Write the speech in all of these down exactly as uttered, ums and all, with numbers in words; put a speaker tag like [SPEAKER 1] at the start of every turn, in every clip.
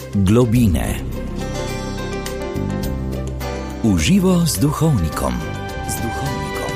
[SPEAKER 1] Globine. Uživo z duhovnikom. Z duhovnikom.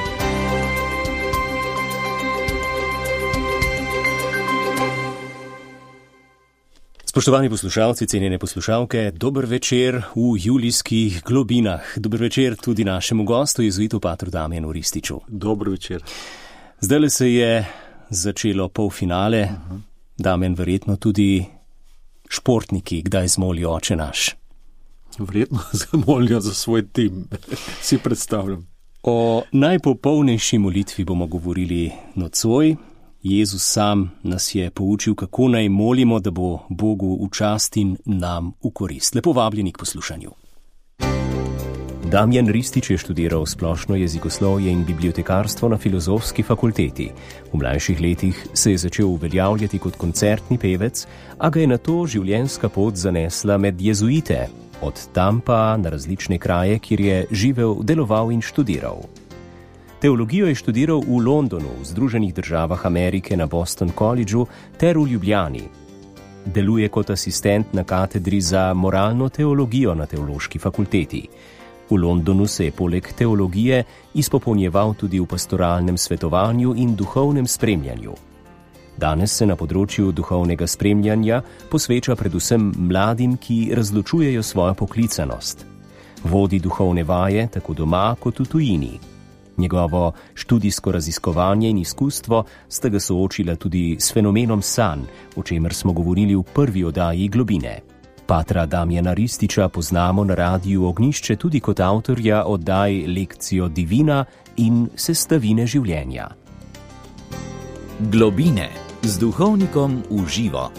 [SPEAKER 2] Spoštovani poslušalci, cenjene poslušalke, dober večer v julijskih globinah. Dober večer tudi našemu gostu, jezuitu patru Damjanu Rističu.
[SPEAKER 3] Dober večer.
[SPEAKER 2] Zdajle se je začelo polfinale. Uh-huh. Damjan, verjetno tudi športniki kdaj zmolijo Oče naš.
[SPEAKER 3] Verjetno zamolijo za svoj tim, si predstavljam.
[SPEAKER 2] O najpopolnejši molitvi bomo govorili nocoj. Jezus sam nas je poučil, kako naj molimo, da bo Bogu v čast in nam v korist. Lepo vabljeni k poslušanju. Damjan Ristič je študiral splošno jezikoslovje in bibliotekarstvo na Filozofski fakulteti. V mlajših letih se je začel uveljavljati kot koncertni pevec, a ga je nato življenjska pot zanesla med jezuite, od tam pa na različne kraje, kjer je živel, deloval in študiral. Teologijo je študiral v Londonu, v Združenih državah Amerike na Boston Collegeu ter v Ljubljani. Deluje kot asistent na katedri za moralno teologijo na Teološki fakulteti. V Londonu se je poleg teologije izpopolnjeval tudi v pastoralnem svetovanju in duhovnem spremljanju. Danes se na področju duhovnega spremljanja posveča predvsem mladim, ki razločujejo svojo poklicanost. Vodi duhovne vaje tako doma kot v tujini. Njegovo študijsko raziskovanje in izkustvo sta ga soočila tudi s fenomenom sanj, o čemer smo govorili v prvi oddaji Globine. Patra Damjana Rističa poznamo na radiju Ognjišče tudi kot avtorja oddaj Lekcijo divina in Sestavine življenja.
[SPEAKER 1] Globine z duhovnikom v živo.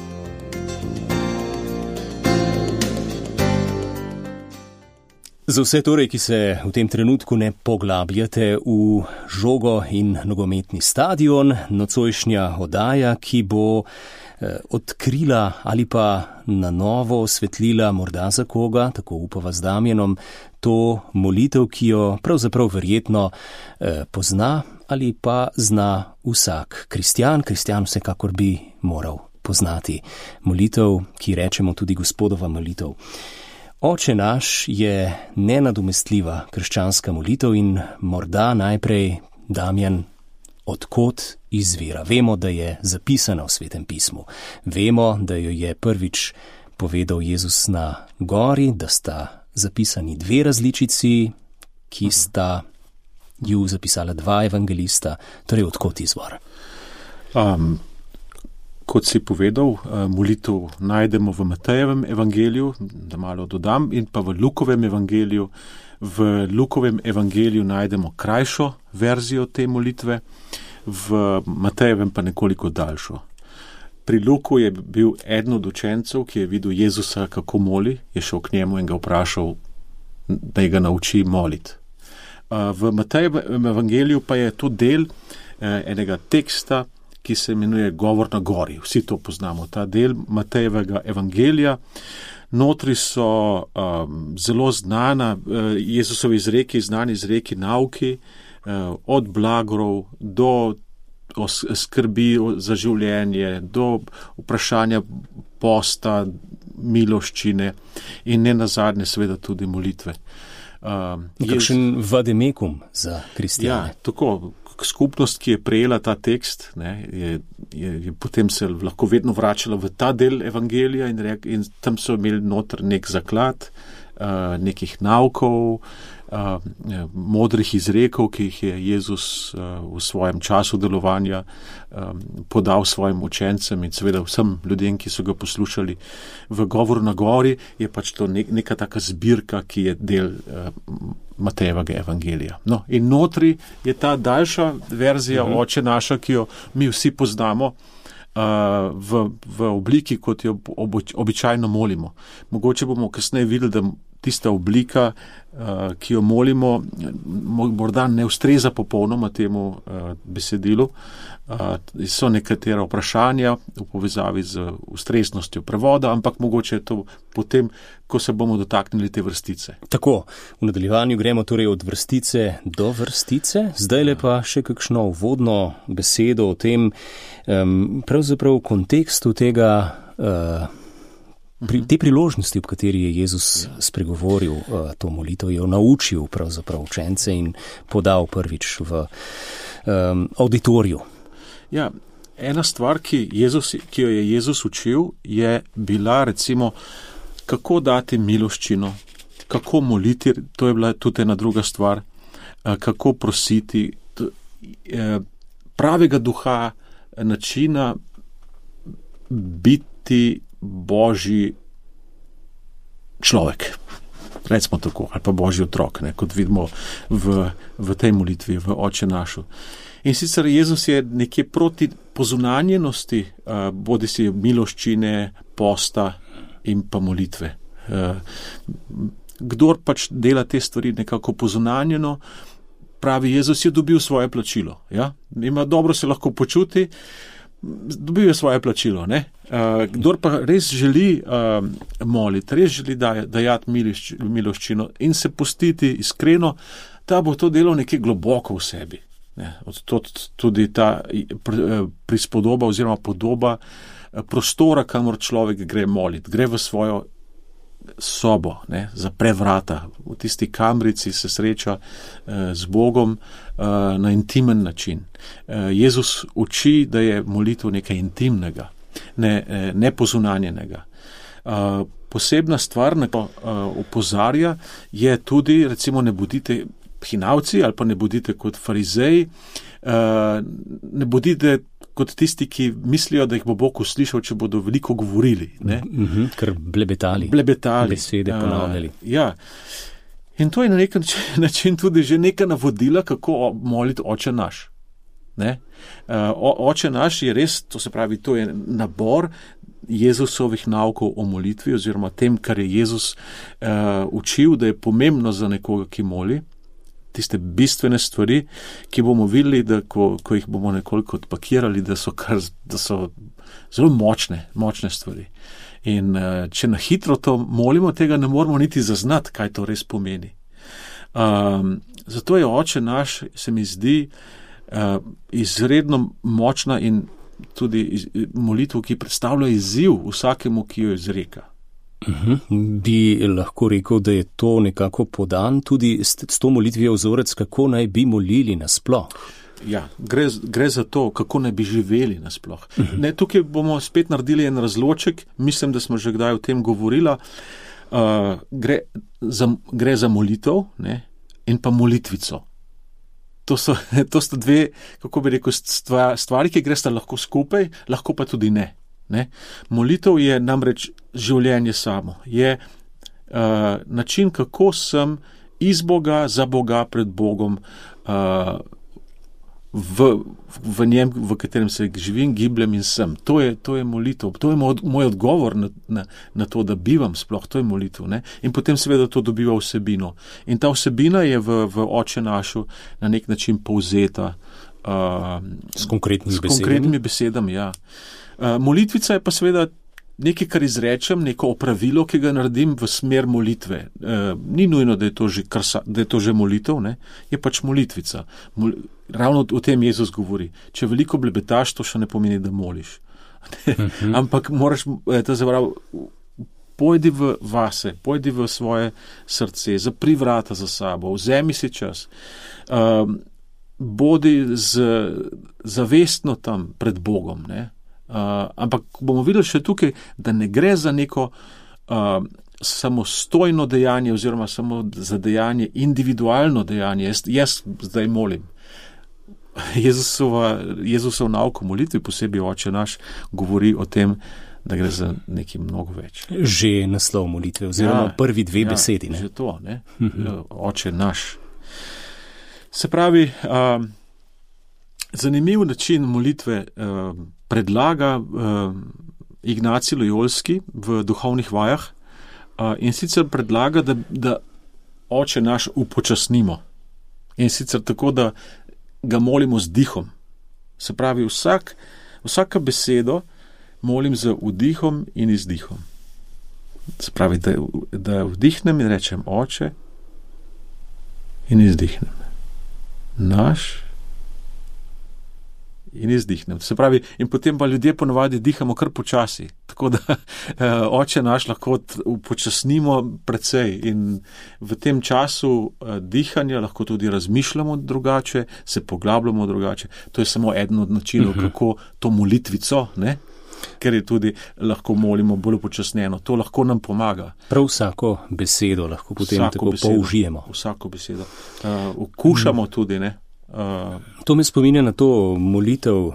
[SPEAKER 2] Za vse torej, ki se v tem trenutku ne poglabljate v žogo in nogometni stadion, nocojšnja oddaja, ki bo eh, odkrila ali pa na novo osvetlila morda za koga, tako upava z Damjanom, to molitev, ki jo pravzaprav verjetno eh, pozna ali pa zna vsak kristjan. Kristjan vsekakor bi moral poznati molitev, ki rečemo tudi Gospodova molitev. Oče naš je nenadomestljiva krščanska molitev in morda najprej, Damjan, odkot izvira. Vemo, da je zapisana v Svetem pismu. Vemo, da jo je prvič povedal Jezus na gori, da sta zapisani dve različici, ki sta ju zapisala dva evangelista. Torej, odkot izvor?
[SPEAKER 3] Um. Kot si povedal, molitev najdemo v Matejevem evangeliju, da malo dodam, in pa v Lukovem evangeliju. V Lukovem evangeliju najdemo krajšo verzijo te molitve, v Matejevem pa nekoliko daljšo. Pri Luku je bil eden od učencev, ki je videl Jezusa, kako moli, je šel k njemu in ga vprašal, da ga nauči moliti. V Matejevem evangeliju pa je to del enega teksta, ki se imenuje Govor na gori. Vsi to poznamo, ta del Matejevega evangelija. Notri so um, zelo znana uh, Jezusovi izreki, znani izreki nauki, uh, od blagorov do skrbi za življenje, do vprašanja posta, miloščine in ne nazadnje seveda tudi molitve. Um,
[SPEAKER 2] Kakšen Jez... vademekum za kristjane.
[SPEAKER 3] Ja, tako. Skupnost, ki je prejela ta tekst, ne, je, je, je potem se lahko vedno vračala v ta del evangelija in, rek, in tam so imeli noter nek zaklad, uh, nekih naukov, uh, modrih izrekov, ki jih je Jezus uh, v svojem času delovanja um, podal svojim učencem in seveda vsem ljudem, ki so ga poslušali. V Govoru na gori je pač to nek, neka taka zbirka, ki je del uh, Matejevega evangelija. No, in notri je ta daljša verzija uh-huh. Oče naša, ki jo mi vsi poznamo uh, v, v obliki, kot jo obi, običajno molimo. Mogoče bomo kasneje videli, da tista oblika, uh, ki jo molimo, morda ne ustreza popolnoma temu uh, besedilu. Uh, so nekatera vprašanja v povezavi z ustreznostjo prevoda, ampak mogoče je to potem, ko se bomo dotaknili te vrstice.
[SPEAKER 2] Tako, v nadaljevanju gremo torej od vrstice do vrstice, zdaj le pa še kakšno uvodno besedo o tem, um, pravzaprav v kontekstu tega uh, Pri te priložnosti, ob kateri je Jezus ja. spregovoril uh, to molitev, je naučil pravzaprav učence in podal prvič v um, auditoriju.
[SPEAKER 3] Ja, ena stvar, ki, Jezus, ki jo je Jezus učil, je bila recimo, kako dati miloščino, kako moliti, to je bila tudi ena druga stvar, uh, kako prositi, to, uh, pravega duha, načina biti Božji človek, recimo tako, ali pa Božji otrok, ne, kot vidimo v, v tej molitvi, v Oče našu. In sicer Jezus je nekje proti pozunanjenosti, uh, bodi si miloščine, posta in pa molitve. Uh, kdor pač dela te stvari nekako pozunanjeno, pravi Jezus, je dobil svoje plačilo. Ja? Ima dobro se lahko počuti, dobil je svoje plačilo. Ne? Uh, kdor pa res želi uh, moliti, res želi daj, dajati milišč, miloščino in se pustiti iskreno, ta bo to delal nekje globoko v sebi. Ne? Od tudi ta prispodoba oziroma podoba prostora, kamor človek gre moliti, gre v svojo sobo, ne, zapre vrata, v tisti kamrici se sreča eh, z Bogom eh, na intimen način. Eh, Jezus uči, da je molitev nekaj intimnega, ne, eh, nepozunanjenega. Eh, posebna stvar, na to eh, opozarja, je tudi, recimo, ne bodite hinavci ali pa ne bodite kot farizeji, eh, ne bodite kot tisti, ki mislijo, da jih bo Bog uslišal, če bodo veliko govorili. Ne?
[SPEAKER 2] Mm-hmm, ker blebetali.
[SPEAKER 3] Blebetali.
[SPEAKER 2] Besede ponavljali.
[SPEAKER 3] Uh, ja. In to je na nek način tudi že neka navodila, kako moliti Oče naš. Ne? Uh, Oče naš je res, to se pravi, to je nabor Jezusovih naukov o molitvi, oziroma tem, kar je Jezus uh, učil, da je pomembno za nekoga, ki moli. Tiste bistvene stvari, ki bomo videli, da ko, ko jih bomo nekoliko odpakirali, da so, kar, da so zelo močne, močne stvari. In uh, če na hitro to molimo, tega ne moramo niti zaznati, kaj to res pomeni. Um, zato je Oče naš, se mi zdi, uh, izredno močna in tudi iz, molitev, ki predstavlja izziv vsakemu, ki jo izreka.
[SPEAKER 2] Uhum. Bi lahko rekel, da je to nekako podan tudi s, s to molitvijo vzorec, kako naj bi molili nasploh.
[SPEAKER 3] Ja, gre, gre za to, kako naj bi živeli nasploh. Uhum. Ne, tukaj bomo spet naredili en razloček, mislim, da smo že kdaj o tem govorila. Uh, gre, za, gre za molitev, ne, in pa molitvico. To so, to sto dve, kako bi rekel, stvari, ki gresta lahko skupaj, lahko pa tudi ne. Ne? Molitev je namreč življenje samo, je uh, način, kako sem iz Boga, za Boga, pred Bogom, uh, v, v njem, v katerem se živim, gibljem in sem. To je, to je molitev, to je moj, moj odgovor na, na, na to, da bivam sploh, to je molitev. Ne? In potem seveda to dobiva vsebino. In ta vsebina je v, v Oče našu na nek način povzeta uh,
[SPEAKER 2] s konkretnimi
[SPEAKER 3] s konkretnimi besedami, ja. Uh, molitvica je pa seveda nekaj, kar izrečem, neko opravilo, ki ga naredim v smer molitve. Uh, ni nujno, da je to že, krsa, da je to že molitev, ne? Je pač molitvica. Mol, ravno o tem Jezus govori. Če veliko blebetaš, to še ne pomeni, da moliš. uh-huh. Ampak moraš, to zaprav, pojdi v vase, pojdi v svoje srce, zapri vrata za sabo, vzemi si čas. Uh, bodi z, zavestno tam pred Bogom, ne? Uh, ampak bomo videli še tukaj, da ne gre za neko uh, samostojno dejanje oziroma samo za dejanje, individualno dejanje. Jaz, jaz zdaj molim. Jezusova, Jezusov nauk o molitvi, posebej Oče naš, govori o tem, da gre za nekaj mnogo več.
[SPEAKER 2] Že naslov molitve oziroma ja, prvi dve
[SPEAKER 3] ja,
[SPEAKER 2] besedi. Ne?
[SPEAKER 3] Že to, ne? Oče naš. Se pravi, uh, zanimiv način molitve uh, predlaga uh, Ignacij Lojolski v duhovnih vajah uh, in sicer predlaga, da, da Oče naš upočasnimo. In sicer tako, da ga molimo z dihom. Se pravi, vsak, vsaka besedo molim z vdihom in izdihom. Se pravi, da, da vdihnem in rečem Oče in izdihnem. Naš in izdihnem. Se pravi, in potem pa ljudje ponavadi dihamo kar počasi, tako da oče naš lahko upočasnimo precej in v tem času dihanja lahko tudi razmišljamo drugače, se poglabljamo drugače. To je samo eden od načinov, uh-huh. kako to molitvico, ne, ker je tudi lahko molimo bolj upočasneno. To lahko nam pomaga.
[SPEAKER 2] Prav vsako besedo lahko potem
[SPEAKER 3] vsako
[SPEAKER 2] tako
[SPEAKER 3] besedo,
[SPEAKER 2] použijemo.
[SPEAKER 3] Vsako besedo. Uh, okušamo uh-huh. tudi, ne. Uh,
[SPEAKER 2] to me spominja na to molitev, uh,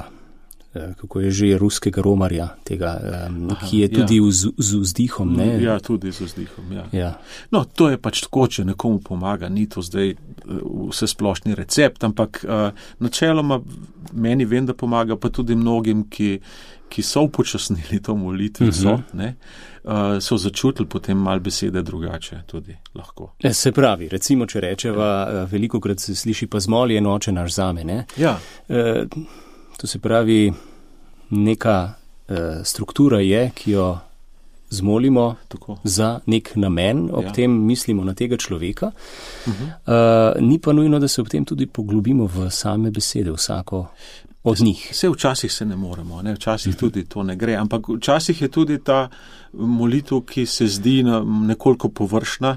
[SPEAKER 2] kako je že, ruskega romarja, tega, um, aha, ki je tudi ja. z, z vzdihom. Ne?
[SPEAKER 3] Ja, tudi z vzdihom. Ja.
[SPEAKER 2] Ja.
[SPEAKER 3] No, to je pač tako, če nekomu pomaga, ni to zdaj vse splošni recept, ampak uh, načeloma meni vem, da pomaga, pa tudi mnogim, ki, ki so upočasnili to molitvico, uh-huh. ne, uh, so začutili potem mal besede drugače tudi lahko.
[SPEAKER 2] E, se pravi, recimo, če rečeva, ja. veliko krat se sliši pa zmoli en oče naš zame, ne?
[SPEAKER 3] Ja.
[SPEAKER 2] E, to se pravi, neka e, struktura je, ki jo zmolimo
[SPEAKER 3] tako. Za
[SPEAKER 2] nek namen, ob
[SPEAKER 3] ja.
[SPEAKER 2] tem mislimo na tega človeka, uh-huh. e, ni pa nujno, da se ob tem tudi poglobimo v same besede, vsako od njih.
[SPEAKER 3] Vse včasih se ne moremo, ne? Včasih tudi to ne gre, ampak včasih je tudi ta molitev, ki se zdi nekoliko površna,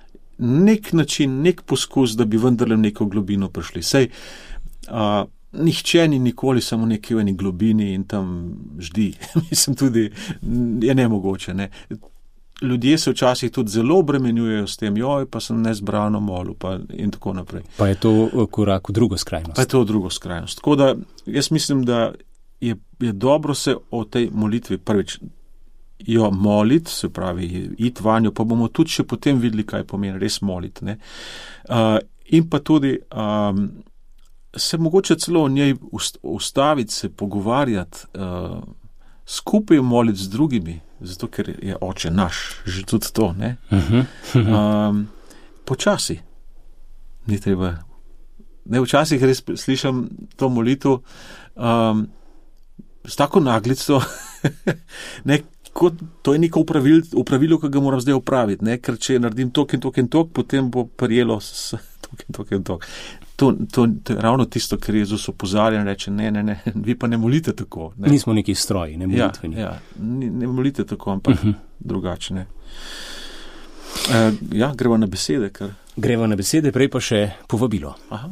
[SPEAKER 3] nek način, nek poskus, da bi vendarle v neko globino prišli. Sej, a, nihče ni nikoli samo nekje v eni globini in tam ždi. Mislim tudi, je nemogoče, ne. Ljudje se včasih tudi zelo obremenjujejo s tem, joj, pa sem nezbrano molil, pa in tako naprej.
[SPEAKER 2] Pa je to korak v drugo skrajnost.
[SPEAKER 3] Pa je to v drugo skrajnost. Tako da jaz mislim, da je, je dobro se o tej molitvi prvič jo moliti, se pravi, iti vanjo, pa bomo tudi še potem videli, kaj pomeni res moliti. Ne? Uh, in pa tudi um, se mogoče celo o njej ustaviti, se pogovarjati, uh, skupaj moliti z drugimi, zato ker je oče naš, že tudi to, ne? Uh-huh. Um, počasi. Ni treba. Ne, včasih res slišam to molitev um, s tako naglico, ne, kot, to je neko upravil, upravilo, ki ga moram zdaj upraviti, ne, ker če naredim tok in tok in tok, potem bo prijelo s tok in tok in tok. To, to, to je ravno tisto, kar Jezus opozarja in reče, ne, ne, ne, vi pa ne molite tako. Ne.
[SPEAKER 2] Nismo neki stroji, ne molitveni.
[SPEAKER 3] Ja, ja, ne, ne molite tako, ampak uh-huh. drugačne. E, ja, greva na besede, ker...
[SPEAKER 2] Greva na besede, prej pa še povabilo.
[SPEAKER 3] Aha.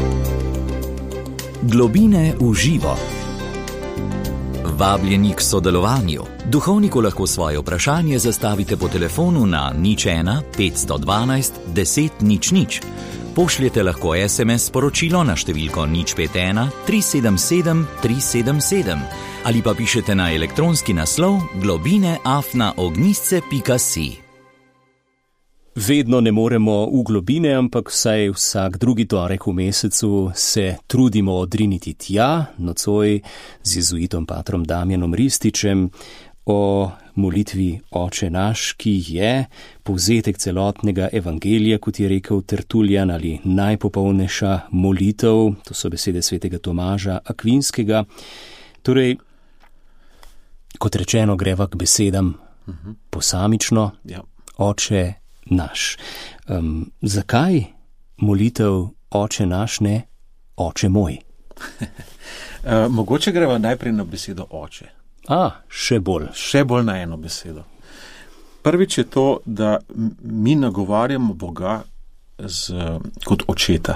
[SPEAKER 1] Globine v živo. Vabljeni k sodelovanju. Duhovniku lahko svoje vprašanje zastavite po telefonu na nič ena petsto dvanajst deset nič nič. Pošljete lahko es em es sporočilo na številko nič pet ena tri sedem sedem tri sedem sedem ali pa pišete na elektronski naslov globine afna ognjisce pika si.
[SPEAKER 2] Vedno ne moremo v globine, ampak vsaj vsak drugi torek v mesecu se trudimo odriniti tja, nocoj z jezuitom patrom Damjanom Rističem, o molitvi Oče naš, ki je povzetek celotnega evangelija, kot je rekel Tertuljan, ali najpopolnejša molitev, to so besede svetega Tomaža Akvinskega. Torej, kot rečeno, greva k besedam uh-huh. posamično,
[SPEAKER 3] ja.
[SPEAKER 2] Oče naš. Um, zakaj molitev Oče naš, ne Oče moj?
[SPEAKER 3] uh, mogoče greva najprej na besedo Oče.
[SPEAKER 2] A, še bolj.
[SPEAKER 3] Še bolj na eno besedo. Prvič je to, da mi nagovarjamo Boga z, kot očeta.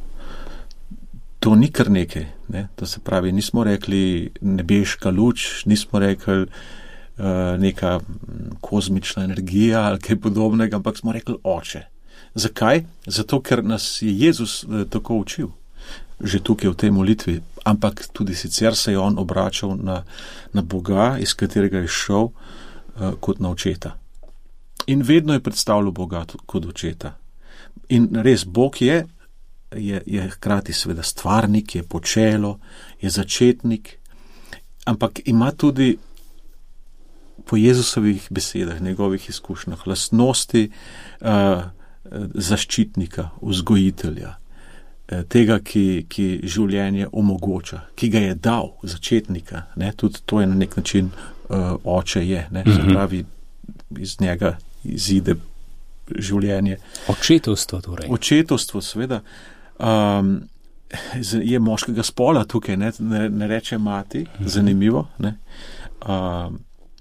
[SPEAKER 3] To ni kar nekaj. Ne? To se pravi, nismo rekli nebeška luč, nismo rekli uh, neka kozmična energija ali kaj podobnega, ampak smo rekli Oče. Zakaj? Zato, ker nas je Jezus uh, tako učil. Že tukaj v tej molitvi, ampak tudi sicer se je on obračal na, na Boga, iz katerega je šel uh, kot na očeta. In vedno je predstavljal Boga kot očeta. In res, Bog je, je, je hkrati seveda stvarnik, je počelo, je začetnik, ampak ima tudi po Jezusovih besedah, njegovih izkušnjah, lastnosti uh, zaščitnika, vzgojitelja, tega, ki, ki življenje omogoča, ki ga je dal, začetnika, ne, tudi to je na nek način uh, oče je, ne, se pravi, iz njega izide življenje.
[SPEAKER 2] Očetovstvo torej.
[SPEAKER 3] Očetovstvo, seveda. Um, je moškega spola tukaj, ne, ne, ne reče mati, zanimivo. Ne. Uh,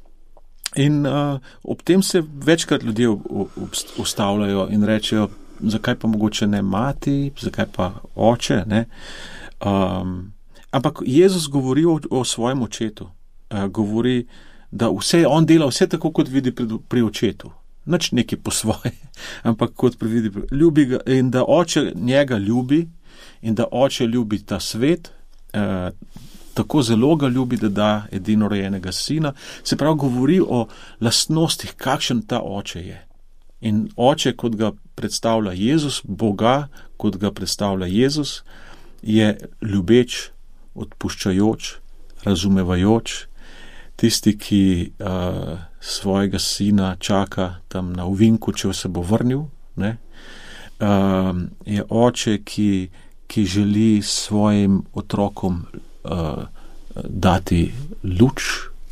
[SPEAKER 3] in uh, ob tem se večkrat ljudje ustavljajo in rečejo, zakaj pa mogoče ne mati, zakaj pa oče. Ne. Um, ampak Jezus govori o, o svojem očetu. Uh, govori, da vse, on dela vse tako, kot vidi pri, pri očetu. Nič nekaj po svoje, ampak kot prividi, ljubi ga in da oče njega ljubi in da oče ljubi ta svet, eh, tako zelo ga ljubi, da da edinorojenega sina. Se pravi, govori o lastnostih, kakšen ta oče je. In oče, kot ga predstavlja Jezus, Boga, kot ga predstavlja Jezus, je ljubeč, odpuščajoč, razumevajoč, tisti, ki uh, svojega sina čaka tam na ovinku, če se bo vrnil, ne? Uh, je oče, ki, ki želi svojim otrokom uh, dati luč,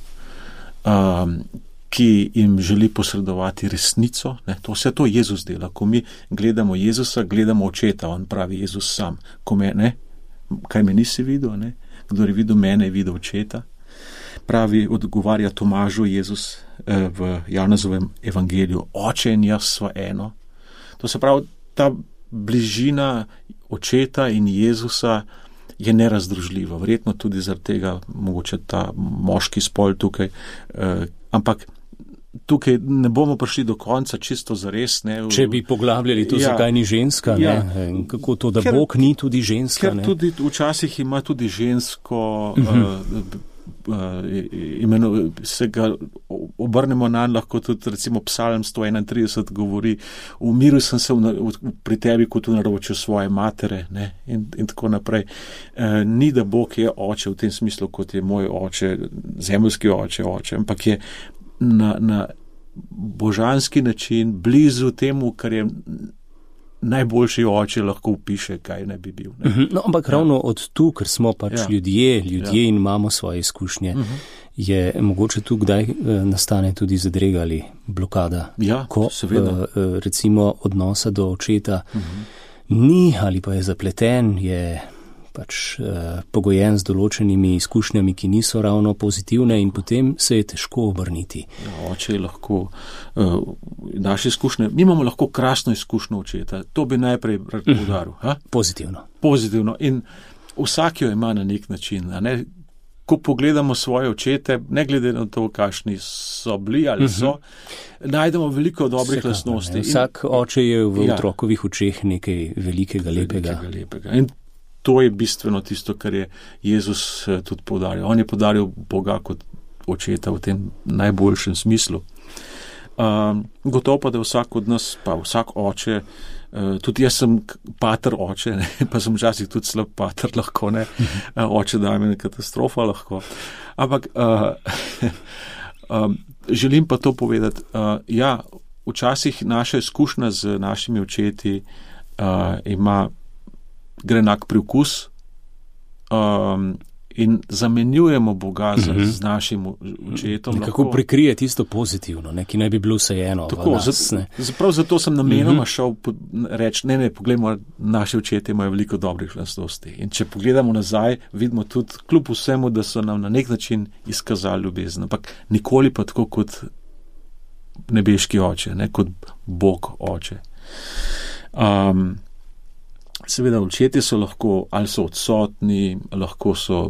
[SPEAKER 3] uh, ki jim želi posredovati resnico. Ne? To vse to Jezus dela. Ko mi gledamo Jezusa, gledamo očeta, on pravi Jezus sam. Ko me, ne? Kaj me nisi videl? Ne? Kdor je videl mene, je videl očeta. Pravi, odgovarja Tomažu Jezus eh, v Janezovem evangeliju, oče in jaz sva eno. To se pravi, ta bližina očeta in Jezusa je nerazdružljiva. Verjetno tudi zaradi tega mogoče ta moški spol tukaj. Eh, ampak tukaj ne bomo prišli do konca čisto zares. Ne.
[SPEAKER 2] Če bi poglabljali to, ja, zakaj ni ženska, ja, ne, kako to, da ker, Bog ni tudi ženska.
[SPEAKER 3] Ker
[SPEAKER 2] ne.
[SPEAKER 3] Tudi včasih ima tudi žensko uh-huh. uh, Uh, imeno, se ga obrnemo na lahko tudi recimo Psalm sto enaintrideset govori, umiril sem se v, v, pri tebi kot v naročju svoje matere, ne, in, in tako naprej. Uh, ni da Bog je oče v tem smislu, kot je moj oče, zemeljski oče, oče, ampak je na, na božanski način blizu temu, kar je najboljši oče lahko upiše, kaj ne bi bil. Ne?
[SPEAKER 2] No, ampak ja. Ravno od tu, ker smo pač ja. ljudje, ljudje ja. in imamo svoje izkušnje, uh-huh. je mogoče tu kdaj eh, nastane tudi zadrega ali blokada,
[SPEAKER 3] ja,
[SPEAKER 2] ko eh, recimo odnosa do očeta uh-huh. ni ali pa je zapleten, je pač eh, pogojen z določenimi izkušnjami, ki niso ravno pozitivne in potem se je težko obrniti.
[SPEAKER 3] Ja, oče je lahko, uh, naše izkušnje, mi imamo lahko krasno izkušnjo očeta, to bi najprej rad poudaril.
[SPEAKER 2] Pozitivno.
[SPEAKER 3] Pozitivno in vsak jo ima na nek način, a ne? Ko pogledamo svoje očete, ne glede na to, kakšni so bili ali so, uh-huh. najdemo veliko dobrih Vsekako, lastnosti.
[SPEAKER 2] Vsak in, oče je v
[SPEAKER 3] ja.
[SPEAKER 2] otrokovih očeh nekaj velikega, lepega.
[SPEAKER 3] Velikega, lepega. In to je bistveno tisto, kar je Jezus tudi poudaril. On je poudaril Boga kot očeta v tem najboljšem smislu. Um, gotovo pa, da vsak od nas, pa vsak oče, uh, tudi jaz sem pater oče, ne, pa sem včasih tudi slab pater lahko, ne, oče da mi je katastrofa lahko. Ampak uh, um, želim pa to povedati, uh, ja, včasih naša izkušnja z našimi očeti uh, ima grenak privkus um, in zamenjujemo Boga z, uh-huh. z našim očetom.
[SPEAKER 2] Kako lahko prikrije tisto pozitivno, ne, ki naj bi bilo vseeno.
[SPEAKER 3] Tako, prav zato sem namenoma uh-huh. šel reči, ne, ne, poglejmo, naši očete imajo veliko dobrih lastnosti. In če pogledamo nazaj, vidimo tudi kljub vsemu, da so nam na nek način izkazali ljubezen, ampak nikoli pa tako kot nebeški oče, ne, kot Bog oče. Um, Seveda, očetje so lahko, ali so odsotni, lahko so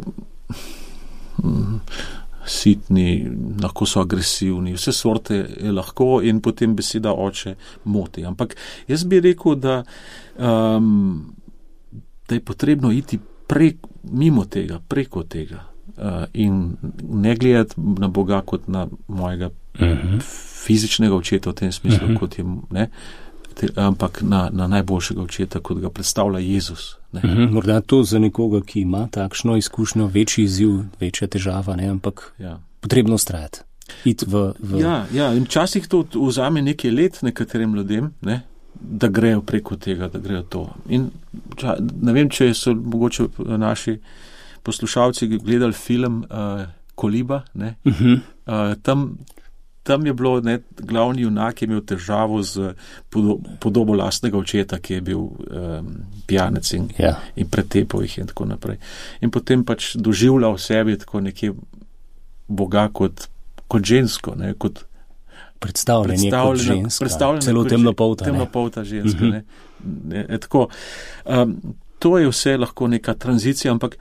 [SPEAKER 3] mm, sitni, lahko so agresivni, vse sorte je lahko in potem beseda oče moti. Ampak jaz bi rekel, da, um, da je potrebno iti prek, mimo tega, preko tega uh, in ne gledati na Boga kot na mojega uh-huh. fizičnega očeta v tem smislu, uh-huh. kot je, ne, ampak na, na najboljšega očeta, kot ga predstavlja Jezus. Ne.
[SPEAKER 2] Mhm, morda to za nekoga, ki ima takšno izkušnjo, večji izziv, večja težava, ne, ampak ja. potrebno ustrajati. V, v...
[SPEAKER 3] Ja, ja, in včasih to vzame nekaj let nekaterim ljudem, ne, da grejo preko tega, da grejo to. In ča, ne vem, če so mogoče naši poslušalci gledali film uh, Koliba, ne, uh-huh. uh, tam tam je bilo, ne, glavni junak je imel težavo z podobo lastnega očeta, ki je bil um, pijanec in,
[SPEAKER 2] ja.
[SPEAKER 3] in pretepal jih in tako naprej. In potem pač doživljal v sebi tako nekje Boga kot, kot žensko, ne, kot
[SPEAKER 2] predstavljanje kot ženska, celo temnopolta.
[SPEAKER 3] Temnopolta ženska, uh-huh. ne. ne, ne tako. Um, to je vse lahko neka tranzicija, ampak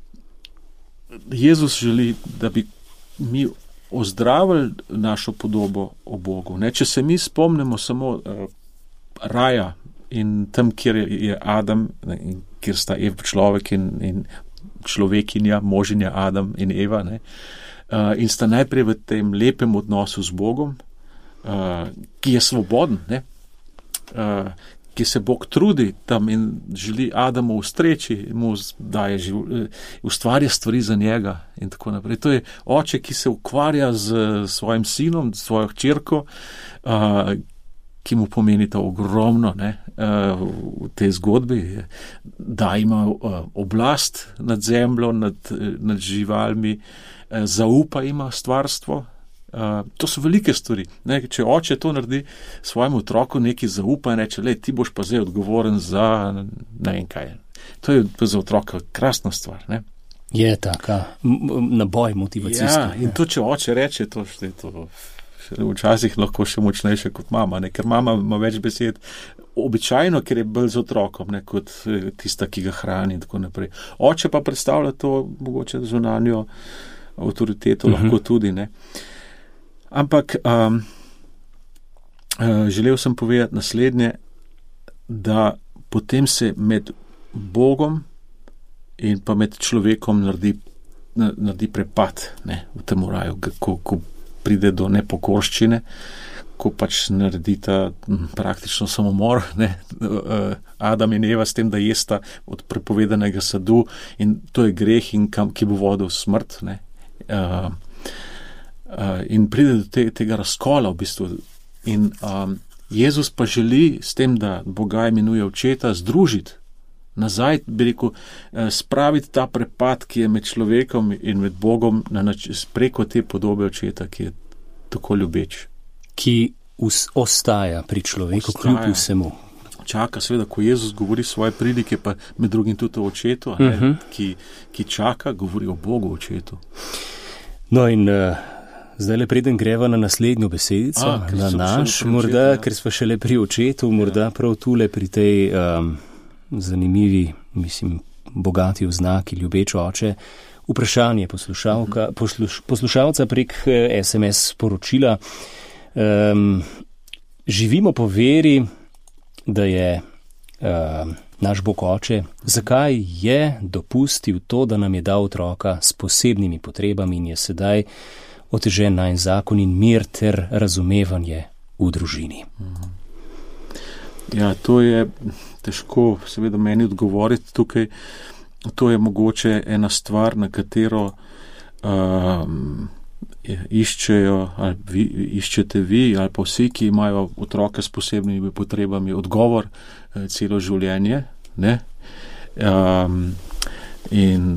[SPEAKER 3] Jezus želi, da bi mi ozdravili našo podobo o Bogu. Ne? Če se mi spomnimo samo uh, raja in tam, kjer je Adam, ne, in kjer sta Eva človek in, in človekinja, možinja Adam in Eva, ne? Uh, in sta najprej v tem lepem odnosu z Bogom, uh, ki je svoboden, ne? Uh, ki se Bog trudi tam in želi Adamu ustreči, mu daje živ, ustvarja stvari za njega in tako naprej. To je oče, ki se ukvarja z svojim sinom, svojo hčerko, uh, ki mu pomeni to ogromno, ne, uh, v tej zgodbi, da ima uh, oblast nad zemljo, nad, nad živalmi, uh, zaupa ima stvarstvo. Uh, to so velike stvari. Ne, če oče to naredi svojemu otroku, neki zaupa in reče, lej, ti boš pa zdaj odgovoren za ne vem kaj. To je za otroka krasna stvar. Ne?
[SPEAKER 2] Je taka, naboj motivacijski.
[SPEAKER 3] Ja, in to, če oče reče, to je to včasih lahko še močnejše kot mama, ne? Ker mama ima več besed, običajno, ker je bolj z otrokom, ne? Kot tista, ki ga hrani in tako naprej. Oče pa predstavlja to mogoče zunanjo avtoriteto, uh-huh. lahko tudi, ne. Ampak um, uh, želel sem povedati naslednje, da potem se med Bogom in pa med človekom naredi, naredi prepad, ne, v tem raju, ko, ko pride do nepokorščine, ko pač naredita praktično samomor, ne, Adam in Eva s tem, da jesta od prepovedanega sadu in to je greh, in kam, ki bo vodil smrt, ne. Uh, Uh, in pride do te, tega razkola v bistvu. In um, Jezus pa želi s tem, da Boga imenuje očeta, združiti nazaj, bi rekel, uh, spraviti ta prepad, ki je med človekom in med Bogom na nač- preko te podobe očeta, ki je tako ljubeč.
[SPEAKER 2] Ki us- ostaja pri človeku, ostaja. Kljub vsemu.
[SPEAKER 3] Čaka, seveda, ko Jezus govori svoje prilike, pa med drugim tudi o očetu, uh-huh. ne, ki, ki čaka, govori o Bogu očetu.
[SPEAKER 2] No in uh... zdaj le preden greva na naslednjo besedico, A, na naš, morda, očetu, ja. Ker smo šele pri očetu, morda ja. Prav tule pri tej um, zanimivi, mislim, bogati oznaki, ljubeč oče, vprašanje poslušalka, uh-huh. posluš, poslušalca prek es em es sporočila. Um, živimo po veri, da je um, naš Bog oče, zakaj je dopustil to, da nam je dal otroka s posebnimi potrebami in je sedaj otežen najin zakon in mir ter razumevanje v družini.
[SPEAKER 3] Ja, to je težko seveda meni odgovoriti tukaj. To je mogoče ena stvar, na katero um, iščejo, ali vi, iščete vi, ali pa vsi, ki imajo otroke s posebnimi potrebami, odgovor eh, celo življenje. Ne? Um, in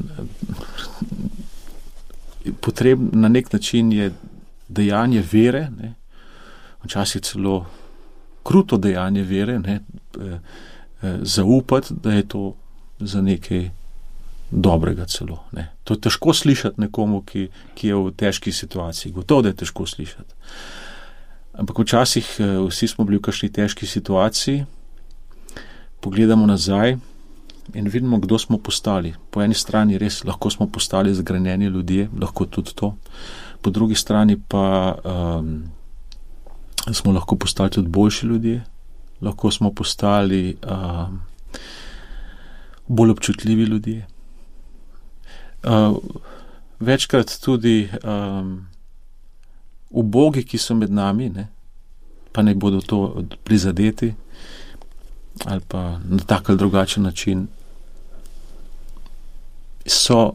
[SPEAKER 3] Potreb, na nek način je dejanje vere, ne, včasih celo kruto dejanje vere, ne, e, e, zaupati, da je to za nekaj dobrega celo. Ne. To je težko slišati nekomu, ki, ki je v težki situaciji. Gotovo, da je težko slišati. Ampak včasih e, vsi smo bili v kakšni težki situaciji, pogledamo nazaj in vidimo, kdo smo postali. Po eni strani res lahko smo postali zagrenjeni ljudje, lahko tudi to. Po drugi strani pa um, smo lahko postali tudi boljši ljudje, lahko smo postali um, bolj občutljivi ljudje. Uh, večkrat tudi um, ubogi, ki so med nami, ne, pa ne bodo to prizadeti, ali pa na tak ali drugačen način, so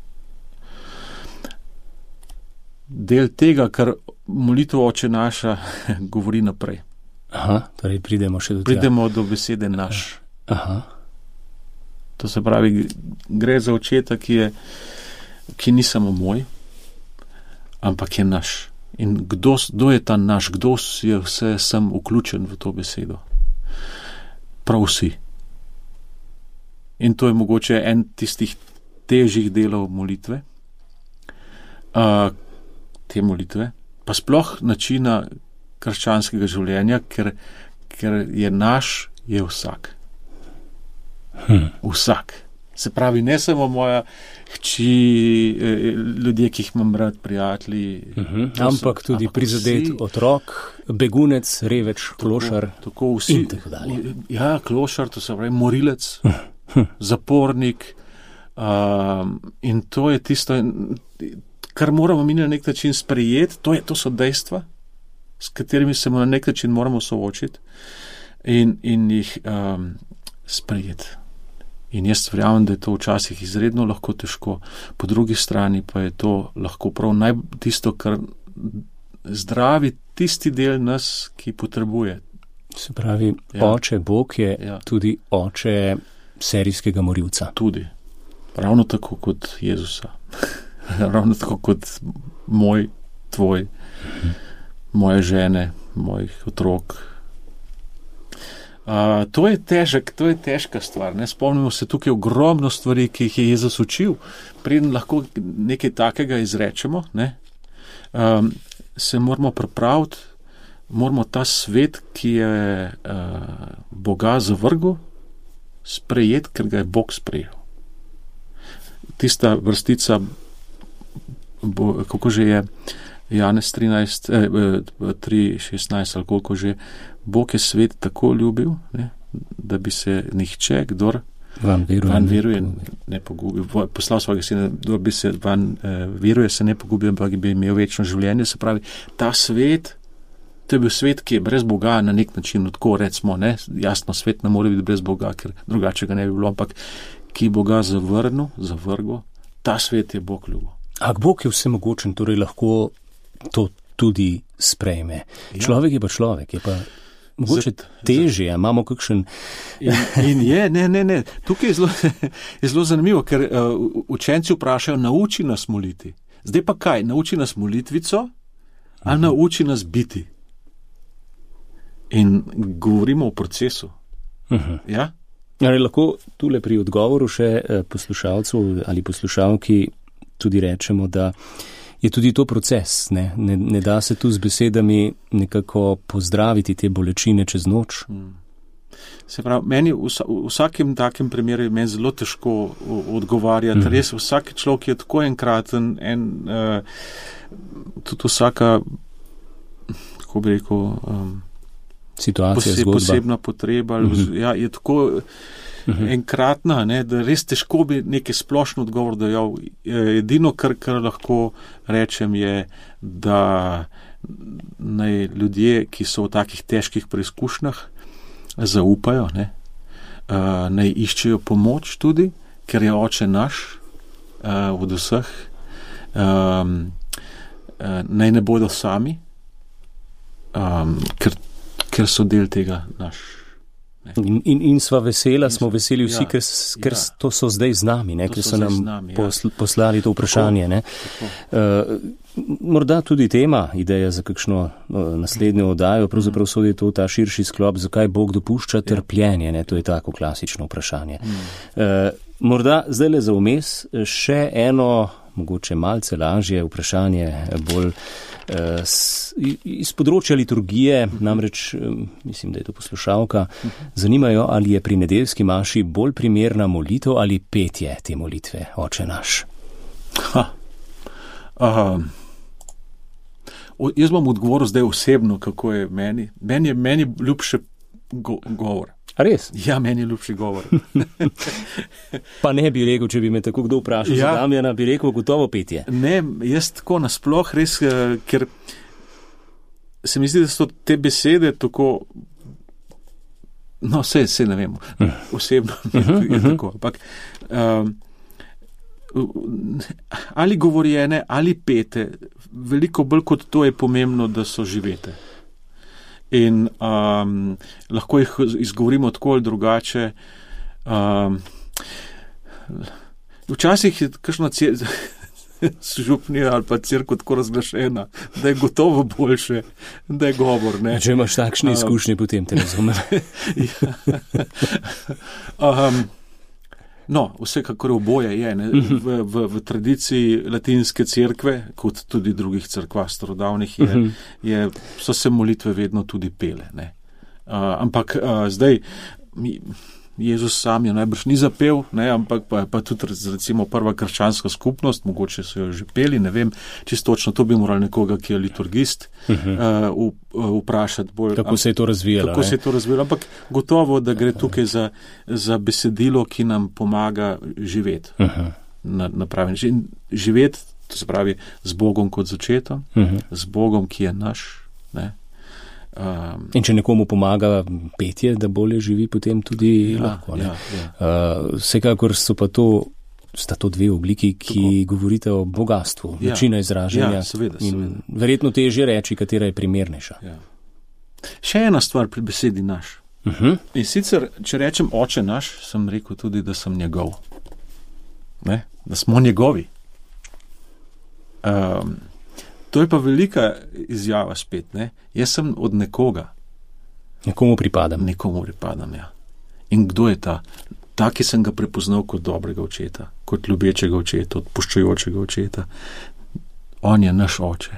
[SPEAKER 3] del tega, kar molitev Oče naša govori naprej.
[SPEAKER 2] Aha, torej pridemo še do tega.
[SPEAKER 3] Pridemo do besede naš.
[SPEAKER 2] Aha.
[SPEAKER 3] To se pravi, gre za očeta, ki je, ki ni samo moj, ampak je naš. In kdo, kdo je ta naš, kdo je vse sem vključen v to besedo? Prav vsi. In to je mogoče en tistih težjih delov molitve, uh, te molitve, pa sploh načina krščanskega življenja, ker, ker je naš, je vsak. Hmm. Vsak. Se pravi, ne samo moja hči, ljudje, ki jih imam rad, prijatelji.
[SPEAKER 2] Uh-huh. Ampak so, tudi ampak prizadet vsi, otrok, begunec, reveč, klošar.
[SPEAKER 3] Tako, tako vsi,
[SPEAKER 2] in tako dalje.
[SPEAKER 3] Ja, klošar, to se pravi morilec, zapornik. Um, in to je tisto, kar moramo mi na nek način sprejeti. To, je, to so dejstva, s katerimi se na nek način moramo soočiti in, in jih um, sprejeti. In jaz verjamem, da je to včasih izredno lahko težko, po drugi strani pa je to lahko prav naj, tisto, kar zdravi tisti del nas, ki potrebuje.
[SPEAKER 2] Se pravi, ja. Oče Bog je ja. Tudi oče serijskega morilca.
[SPEAKER 3] Tudi. Ravno tako kot Jezusa. Ravno tako kot moj, tvoj, mhm. moje žene, mojih otrok. Uh, to je težek, to je težka stvar. Ne? Spomnimo se tukaj ogromno stvari, ki jih je Jezus učil, preden lahko nekaj takega izrečemo. Ne? Um, se moramo pripraviti, moramo ta svet, ki je uh, Boga zavrgel, sprejeti, ker ga je Bog sprejel. Tista vrstica, bo, kako že je, Janez trinajst, eh, tri šestnajst ali koliko že, Bog je svet tako ljubil, ne, da bi se nihče, kdor
[SPEAKER 2] van veruje,
[SPEAKER 3] van veruje ne pogubil. Poslal svojega sina, kdor bi se van eh, veruje, se ne pogubil, ampak bi imel večno življenje. Se pravi, ta svet, to je bil svet, ki je brez Boga na nek način, tako recimo, ne, jasno, svet ne more biti brez Boga, ker drugače ga ne bi bilo, ampak ki Boga zavrnil, zavrgo, ta svet je Bog ljubil.
[SPEAKER 2] Ak Bog je vsemogočen, torej lahko to tudi sprejme. Ja. Človek je pa človek, je pa mogoče težje, imamo kakšen...
[SPEAKER 3] In, in je, ne, ne, ne, tukaj je zelo, je zelo zanimivo, ker uh, učenci vprašajo, nauči nas moliti. Zdaj pa kaj, nauči nas molitvico, ali uh-huh. nauči nas biti? In govorimo o procesu. Uh-huh. Ja?
[SPEAKER 2] Ali lahko tule pri odgovoru še poslušalcu ali poslušalki tudi rečemo, da je tudi to proces, ne? Ne, ne da se tu z besedami nekako pozdraviti te bolečine čez noč. Hmm.
[SPEAKER 3] Se pravi, meni v vsakem takem primeru je meni zelo težko odgovarjati. Hmm. Res vsak človek je tako enkraten, en, uh, tudi vsaka, kako bi rekel, um,
[SPEAKER 2] situacija,
[SPEAKER 3] poseb,
[SPEAKER 2] zgodba.
[SPEAKER 3] Posebna potreba, hmm. ja, je tako Uhum. enkratna, ne, da res težko bi neki splošno odgovor dajal. Edino, kar, kar lahko rečem, je, da naj ljudje, ki so v takih težkih preizkušnjah, zaupajo, ne, uh, naj iščejo pomoč tudi, ker je oče naš uh, od vseh, um, uh, naj ne bodo sami, um, ker, ker so del tega naš.
[SPEAKER 2] In, in, in sva vesela, smo veseli vsi, ja, ker, ker ja. To so zdaj z nami, ne, ker so, so nam nami, posl, ja. poslali to vprašanje. Ne. Uh, morda tudi tema, ideja za kakšno uh, naslednjo oddajo, pravzaprav sodi to ta širši sklop, zakaj Bog dopušča trpljenje, ne, to je tako klasično vprašanje. Uh, morda zdaj le za vmes še eno, mogoče malce lažje vprašanje, bolj uh, s, iz področja liturgije, namreč, um, mislim, da je to poslušalka, zanimajo, ali je pri nedeljski maši bolj primerna molitev ali petje te molitve, Oče naš.
[SPEAKER 3] Ha. Aha. O, jaz bom odgovoril zdaj osebno, kako je meni. Meni je meni ljubše go, govor.
[SPEAKER 2] A res?
[SPEAKER 3] Ja, meni je ljubši govor.
[SPEAKER 2] Pa ne bi rekel, če bi me tako kdo vprašal, ja. Za Damjana bi rekel gotovo petje.
[SPEAKER 3] Ne, jaz tako nasploh res, ker se mi zdi, da so te besede tako, no, vse, vse ne vem, osebno uh-huh, je tako, ampak um, ali govorjene, ali pete, veliko bolj kot to je pomembno, da so živete. In um, lahko jih izgovorimo tako ali drugače. Um, včasih je kakšno župnija ali pa cerkev tako razglašena, da je gotovo boljše, da je govor. Ne.
[SPEAKER 2] Če imaš takšne izkušnje, um, potem te razumem.
[SPEAKER 3] um, no, vsekakor oboje je. Ne. V, v, v tradiciji latinske cerkve, kot tudi drugih cerkva starodavnih, je, je, so se molitve vedno tudi pele. Ne. Uh, ampak uh, zdaj... Mi, Jezus sam je najbrž ni zapel, ne, ampak pa, pa tudi recimo prva krščanska skupnost, mogoče so jo že peli, ne vem, čisto točno, to bi moral nekoga, ki je liturgist, uh-huh. uh, vprašati bolj.
[SPEAKER 2] Kako se je to razvijalo?
[SPEAKER 3] Kako
[SPEAKER 2] ne?
[SPEAKER 3] se je to razvijalo, ampak gotovo, da gre tukaj za, za besedilo, ki nam pomaga živeti uh-huh. na, na pravi način. Živeti, to se pravi, z Bogom kot začetom, uh-huh. z Bogom, ki je naš, ne. Um,
[SPEAKER 2] In če nekomu pomaga petje, da bolje živi, potem tudi
[SPEAKER 3] ja,
[SPEAKER 2] lahko.
[SPEAKER 3] Ja, ja.
[SPEAKER 2] Uh, vsekakor so pa to, sta to dve obliki, ki Tako. govorite o bogatstvu, ja. načina izražanja.
[SPEAKER 3] Ja, seveda, seveda.
[SPEAKER 2] In verjetno težje reči, katera je primernejša.
[SPEAKER 3] Ja. Še ena stvar pri besedi naš.
[SPEAKER 2] Uh-huh.
[SPEAKER 3] In sicer, če rečem oče naš, sem rekel tudi, da sem njegov. Ne? Da smo njegovi. Um, To je pa velika izjava spet, ne. Jaz sem od nekoga.
[SPEAKER 2] Nekomu pripadam.
[SPEAKER 3] Nekomu pripadam, ja. In kdo je ta? Ta, ki sem ga prepoznal kot dobrega očeta, kot ljubečega očeta, odpuščajočega očeta. On je naš oče.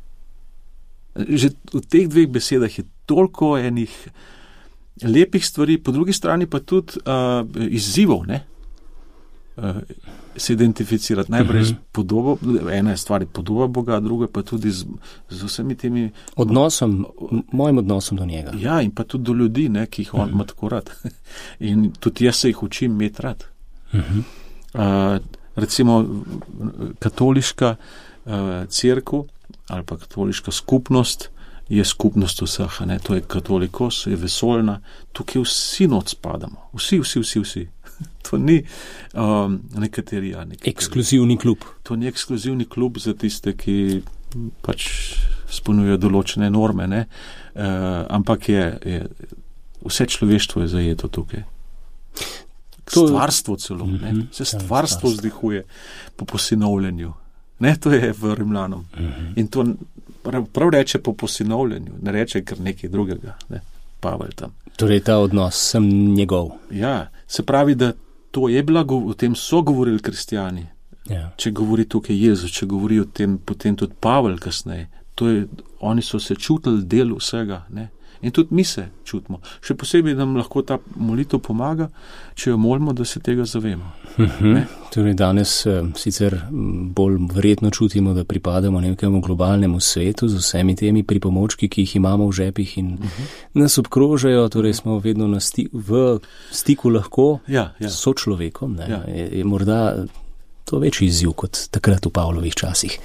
[SPEAKER 3] Že v teh dveh besedah je toliko enih lepih stvari, po drugi strani pa tudi uh, izzivov, ne. Uh, se identificirati. Najprej uh-huh. z podobo, ena je stvar je podoba Boga, druga pa tudi z, z vsemi temi...
[SPEAKER 2] Odnosom, mojim odnosom do njega.
[SPEAKER 3] Ja, in pa tudi do ljudi, ne, ki jih on uh-huh. ima tako rad. In tudi jaz se jih učim imeti rad.
[SPEAKER 2] Uh-huh.
[SPEAKER 3] Uh, recimo katoliška uh, cerkev ali pa katoliška skupnost je skupnost vseh, ne, to je katolikos, je vesoljna, tukaj vsi not spadamo. Vsi, vsi, vsi, vsi. To ni um, nekateri, ja, nekateri.
[SPEAKER 2] Ekskluzivni klub.
[SPEAKER 3] To ni ekskluzivni klub za tiste, ki pač spolnjujejo določene norme, ne? Uh, ampak je, je, vse človeštvo je zajeto tukaj. To... Stvarstvo celo, mm-hmm. ne? Se stvarstvo vzdihuje po posinovljenju. Ne, to je v Rimljanom. Mm-hmm. In to prav, prav reče po posinovljenju, ne reče kar nekaj drugega, ne? Pavel tam.
[SPEAKER 2] Torej ta odnos, sem njegov.
[SPEAKER 3] Ja, se pravi, da to je bila, o tem so govorili kristijani.
[SPEAKER 2] Ja.
[SPEAKER 3] Če govori tukaj Jezus, če govori o tem, potem tudi Pavel kasneje, to je, oni so se čutili del vsega, ne. In tudi mi se čutimo. Še posebej nam lahko ta molitev pomaga, če jo molimo, da se tega zavemo.
[SPEAKER 2] Uh-huh. Torej danes uh, sicer bolj verjetno čutimo, da pripadamo nekemu globalnemu svetu z vsemi temi pripomočki, ki jih imamo v žepih in uh-huh. nas obkrožajo, torej smo vedno na sti- v stiku lahko
[SPEAKER 3] ja, ja.
[SPEAKER 2] s sočlovekom. Ne?
[SPEAKER 3] Ja.
[SPEAKER 2] Je, je morda to večji izziv kot takrat v Pavlovih časih.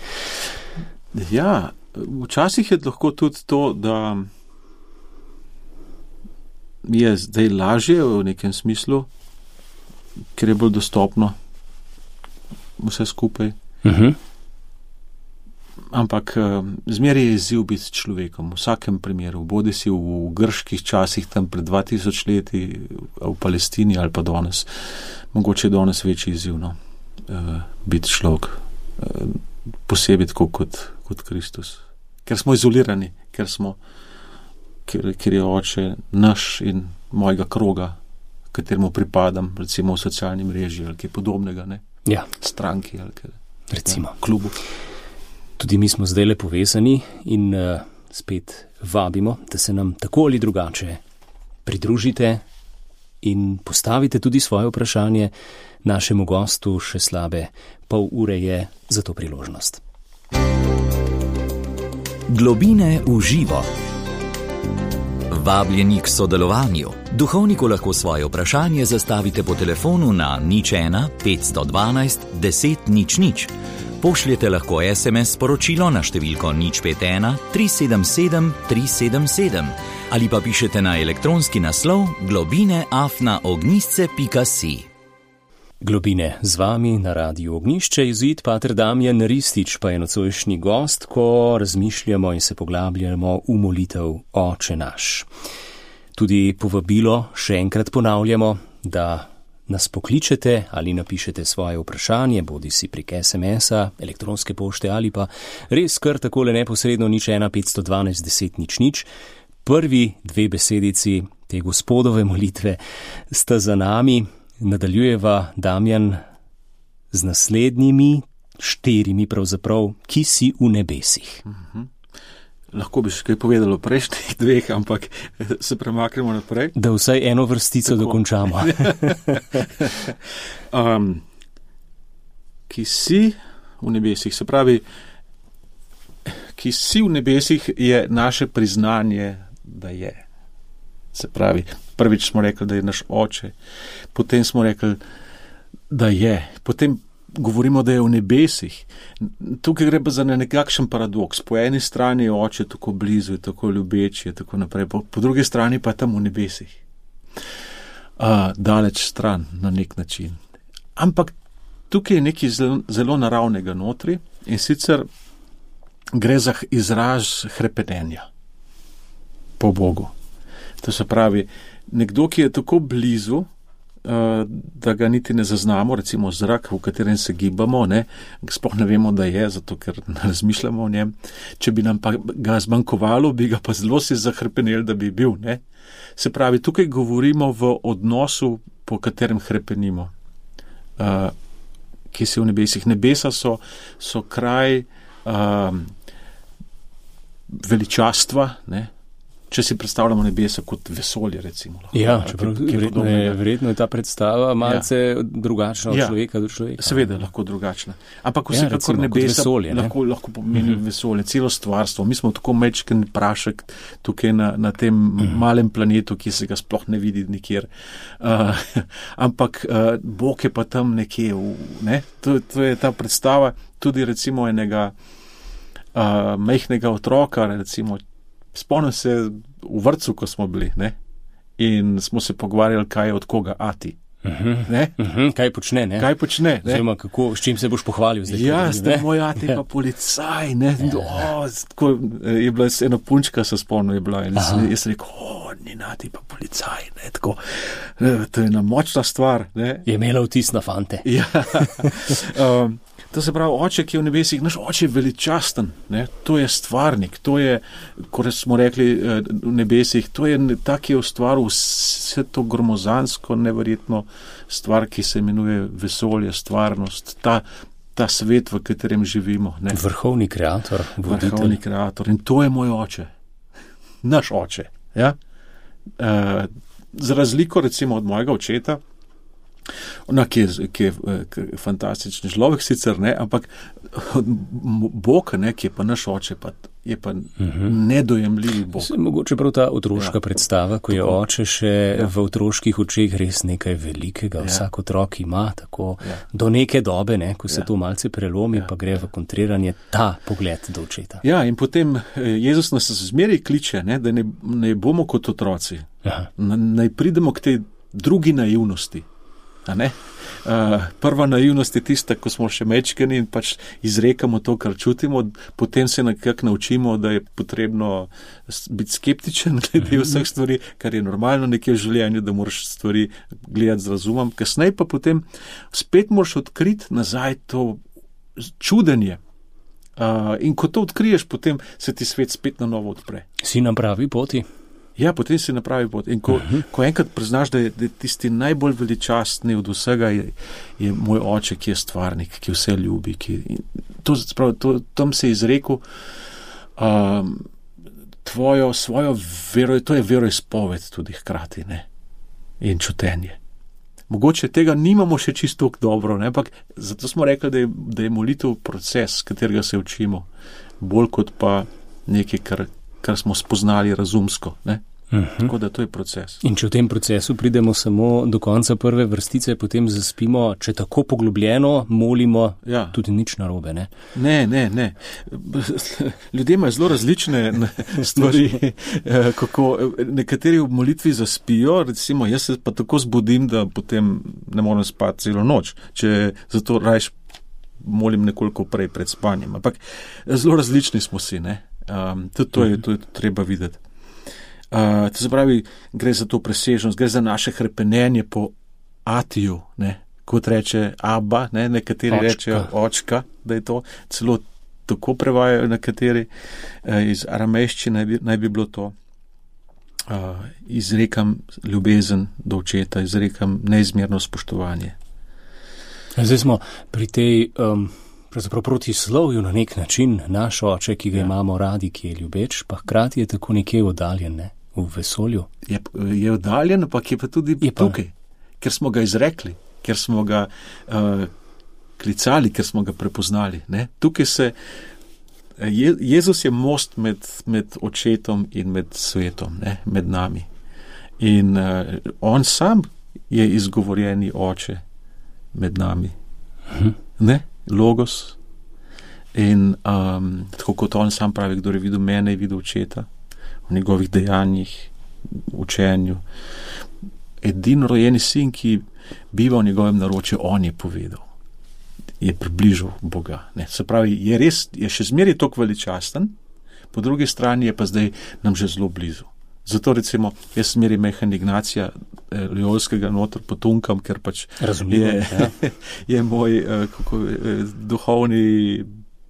[SPEAKER 3] Ja, včasih je lahko tudi to, da je zdaj lažje v nekem smislu, ker je bolj dostopno vse skupaj.
[SPEAKER 2] Uh-huh.
[SPEAKER 3] Ampak zmeraj je izziv biti človekom, v vsakem primeru, bodi si v grških časih tam pred dva tisoč leti, v Palestini ali pa danes, mogoče je danes večji izziv, no, biti človek, posebej tako kot, kot Kristus. Ker smo izolirani, ker smo Ker, ker je oče naš in mojega kroga, kateremu pripadam, recimo v socialni mreži ali kaj podobnega, ne?
[SPEAKER 2] Ja.
[SPEAKER 3] Stranki ali kaj.
[SPEAKER 2] Recimo.
[SPEAKER 3] Ja, klubu.
[SPEAKER 2] Tudi mi smo zdaj le povezani in uh, spet vabimo, da se nam tako ali drugače pridružite in postavite tudi svoje vprašanje našemu gostu. Še slabe pol ure je za to priložnost.
[SPEAKER 1] Globine v živo. Vabljeni k sodelovanju. Duhovniku lahko svoje vprašanje zastavite po telefonu na nič ena petsto dvanajst deset nič nič. Pošljete lahko es em es sporočilo na številko nič pet ena tri sedem sedem tri sedem sedem ali pa pišete na elektronski naslov globine afna ognjišče pika si.
[SPEAKER 2] Globine z vami na Radiu Ognjišče, jezuit pater Damjan Ristič pa je nocojšnji gost, ko razmišljamo in se poglabljamo v molitev Oče naš. Tudi povabilo še enkrat ponavljamo, da nas pokličete ali napišete svoje vprašanje, bodi si prek es em es-a, elektronske pošte ali pa res kar takole neposredno nič ena petsto dvanajst deset nič nič. Prvi dve besedici te Gospodove molitve sta za nami. Nadaljujeva, Damjan, z naslednjimi štirimi pravzaprav, ki si v nebesih.
[SPEAKER 3] Mhm. Lahko bi še kaj povedalo o prejšnjih dveh, ampak se premaknemo naprej.
[SPEAKER 2] Da vsaj eno vrstico Tako. dokončamo.
[SPEAKER 3] um, ki si v nebesih, se pravi, ki si v nebesih je naše priznanje, da je. Se pravi, prvič smo rekli, da je naš oče, potem smo rekli, da je, potem govorimo, da je v nebesih. Tukaj gre pa za nekakšen paradoks. Po eni strani je oče tako blizu, je tako ljubeč, je tako naprej, po, po drugi strani pa je tam v nebesih. Uh, daleč stran na nek način. Ampak tukaj je nekaj zelo, zelo naravnega notri in sicer gre za izraz hrepenenja po Bogu. To se pravi, nekdo, ki je tako blizu, da ga niti ne zaznamo, recimo zrak, v katerem se gibamo, ne, sploh ne vemo, da je, zato ker ne razmišljamo o njem. Če bi nam pa ga zmanjkovalo, bi ga pa zelo si zahrepeneli, da bi bil. Ne. Se pravi, tukaj govorimo v odnosu, po katerem hrepenimo, uh, ki si v nebesih. Nebesa so, so kraj uh, veličastva, ne. Če si predstavljamo nebesa kot vesolje, recimo.
[SPEAKER 2] Ja, čeprav verjetno je, verjetno je ta predstava malce ja. drugačna od ja. človeka do človeka.
[SPEAKER 3] Seveda, lahko drugačna. Ampak vse ja, kakor nebesa
[SPEAKER 2] vesolje,
[SPEAKER 3] lahko, lahko pomeni mm-hmm. vesolje, celo stvarstvo. Mi smo tako mečken prašek tukaj na, na tem mm-hmm. malem planetu, ki se ga sploh ne vidi nikjer. Uh, ampak uh, Bog je pa tam nekje. V, ne? to, to je ta predstava tudi recimo enega uh, majhnega otroka, recimo. Spomnim se v vrtcu, ko smo bili, ne? In smo se pogovarjali, kaj je od koga ati.
[SPEAKER 2] Uh-huh. Uh-huh. Kaj počne, ne?
[SPEAKER 3] Kaj počne, ne?
[SPEAKER 2] Zdaj, kako, s čim se boš pohvalil zdaj?
[SPEAKER 3] Ja, zdaj moj ati pa policaj, ne? O, tako, je bila ena punčka, se spomnim, je bila. In jaz rekel, o, ni ati pa policaj, ne? Tako, to je ena močna stvar, ne?
[SPEAKER 2] Je imela vtis na fante.
[SPEAKER 3] Ja. um, To se pravi, oče, ki je v nebesih, naš oče je veličasten, ne? To je stvarnik, to je, kot smo rekli v nebesih, to je ta, ki je ustvaril vse to gromozansko, neverjetno stvar, ki se imenuje vesolje, stvarnost, ta, ta svet, v katerem živimo. Ne?
[SPEAKER 2] Vrhovni kreator. Voditelj.
[SPEAKER 3] Vrhovni kreator. In to je moj oče. Naš oče. Ja? Uh, za razliko recimo od mojega očeta, Ona, ki je, ki je, ki je fantastični človek sicer, ne, ampak Bog, ne, ki je pa naš oče, pa je pa uh-huh. nedojemljivi Bog.
[SPEAKER 2] Se, mogoče prav ta otroška ja. predstava, ko je tako. Oče še ja. v otroških očeh res nekaj velikega, ja. vsak otrok ima tako ja. do neke dobe, ne, ko se ja. to malce prelomi, ja. pa gre v kontriranje ta pogled do očeta.
[SPEAKER 3] Ja, in potem Jezus nas zmeraj kliče, ne, da ne, ne bomo kot otroci, naj pridemo k tej drugi naivnosti. Ne? Uh, prva naivnost je tista, ko smo še mečkeni in pač izrekamo to, kar čutimo, potem se nekako naučimo, da je potrebno biti skeptičen glede vseh stvari, kar je normalno nekje v življenju, da moraš stvari gledati z razumom. Kasneje pa potem spet moraš odkriti nazaj to čudenje. Uh, in ko to odkriješ, potem se ti svet spet na novo odpre.
[SPEAKER 2] Si na pravi poti?
[SPEAKER 3] Ja, potem si na pravi pot. In ko, uh-huh. ko enkrat priznaš, da je, da je tisti najbolj veličastni od vsega, je, je moj oče, ki je stvarnik, ki vse ljubi. Ki, to, prav, to, tam se je izrekel um, tvojo, svojo vero, to je veroizpoved tudi hkrati, ne? In čutenje. Mogoče tega nimamo še čisto dobro, ne? Ampak zato smo rekli, da je, da je molitev proces, katerega se učimo, bolj kot pa nekaj, kar kar smo spoznali razumsko. Ne? Uh-huh. Tako da to je proces.
[SPEAKER 2] In če v tem procesu pridemo samo do konca prve vrstice, potem zaspimo, če tako poglobljeno molimo, ja. tudi nič narobe, ne?
[SPEAKER 3] Ne, ne, ne. Ljudje imajo zelo različne stvari, kako nekateri v molitvi zaspijo, recimo jaz se pa tako zbudim, da potem ne morem spati celo noč, če zato rajš molim nekoliko prej pred spanjem. Ampak zelo različni smo si, ne? Um, tudi to je, to je treba videti. Uh, to se pravi, gre za to presežnost, gre za naše hrepenenje po atiju, ne, kot reče Abba, ne, nekateri
[SPEAKER 2] Očka.
[SPEAKER 3] rečejo očka, da je to, celo tako prevajajo nekateri, iz aramejščine naj bi, naj bi bilo to. Uh, izrekam ljubezen do očeta, izrekam neizmerno spoštovanje.
[SPEAKER 2] Zdaj smo pri tej um, pravzaprav protislovju na nek način, naš oče, ki ga ja. imamo radi, ki je ljubeč, pa hkrati je tako nekje oddaljen, ne, v vesolju.
[SPEAKER 3] Je, je oddaljen, ampak je pa tudi je pa... tukaj, ker smo ga izrekli, ker smo ga uh, klicali, ker smo ga prepoznali. Ne. Tukaj se Je, Jezus je most med, med očetom in med svetom, ne, med nami. In uh, on sam je izgovorjeni oče med nami.
[SPEAKER 2] Mhm.
[SPEAKER 3] Ne, Logos. In um, tako kot on sam pravi, kdo je videl mene, je videl očeta v njegovih dejanjih, učenju. Edin rojeni sin, ki biva v njegovem naročju, on je povedal. Je približal Boga. Ne. Se pravi, je res, je še zmeraj toliko veličasten, po drugi strani je pa zdaj nam že zelo blizu. Zato recimo, jaz zmeraj Mehan Ignacija eh, Lojolskega noter potunkam, ker pač
[SPEAKER 2] Razumljivo,
[SPEAKER 3] je,
[SPEAKER 2] ja.
[SPEAKER 3] je moj eh, kako, eh, duhovni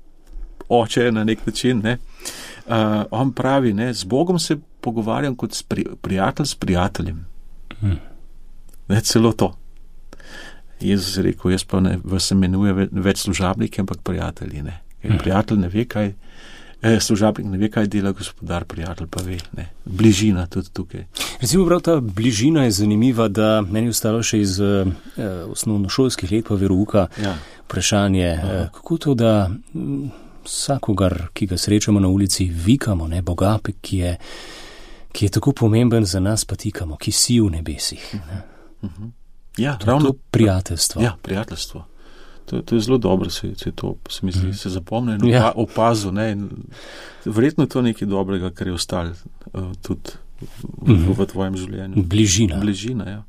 [SPEAKER 3] oče na nek način. Ne. Uh, on pravi, ne, z Bogom se pogovarjam kot s pri, prijatelj s prijateljem.
[SPEAKER 2] Hmm.
[SPEAKER 3] Ne, celo to. Jezus je rekel, jaz pa ne, vas imenuje več služabnike, ampak prijatelji, ne. Ker prijatelj ne ve, kaj, eh, služabnik ne ve, kaj dela gospodar, prijatelj pa ve, ne. Bližina tudi tukaj.
[SPEAKER 2] Recimo prav ta bližina je zanimiva, da meni je ostalo še iz eh, osnovnošolskih let pa verouka
[SPEAKER 3] Ja.
[SPEAKER 2] vprašanje, eh, kako to, da m, vsakogar, ki ga srečamo na ulici, vikamo, ne, Boga, ki je, ki je tako pomemben za nas, pa tikamo, ki si v nebesih. Ne.
[SPEAKER 3] Uh-huh. Ja,
[SPEAKER 2] To,
[SPEAKER 3] ravno
[SPEAKER 2] to prijateljstvo.
[SPEAKER 3] Ja, prijateljstvo. To, to je zelo dobro, se, se to se mi zdi,
[SPEAKER 2] Mhm.
[SPEAKER 3] se zapomne in
[SPEAKER 2] Ja.
[SPEAKER 3] opa, opazil. Ne, in verjetno je to nekaj dobrega, kar je ostalo uh, tudi v,
[SPEAKER 2] Mhm.
[SPEAKER 3] v tvojem življenju.
[SPEAKER 2] Bližina.
[SPEAKER 3] Bližina, ja.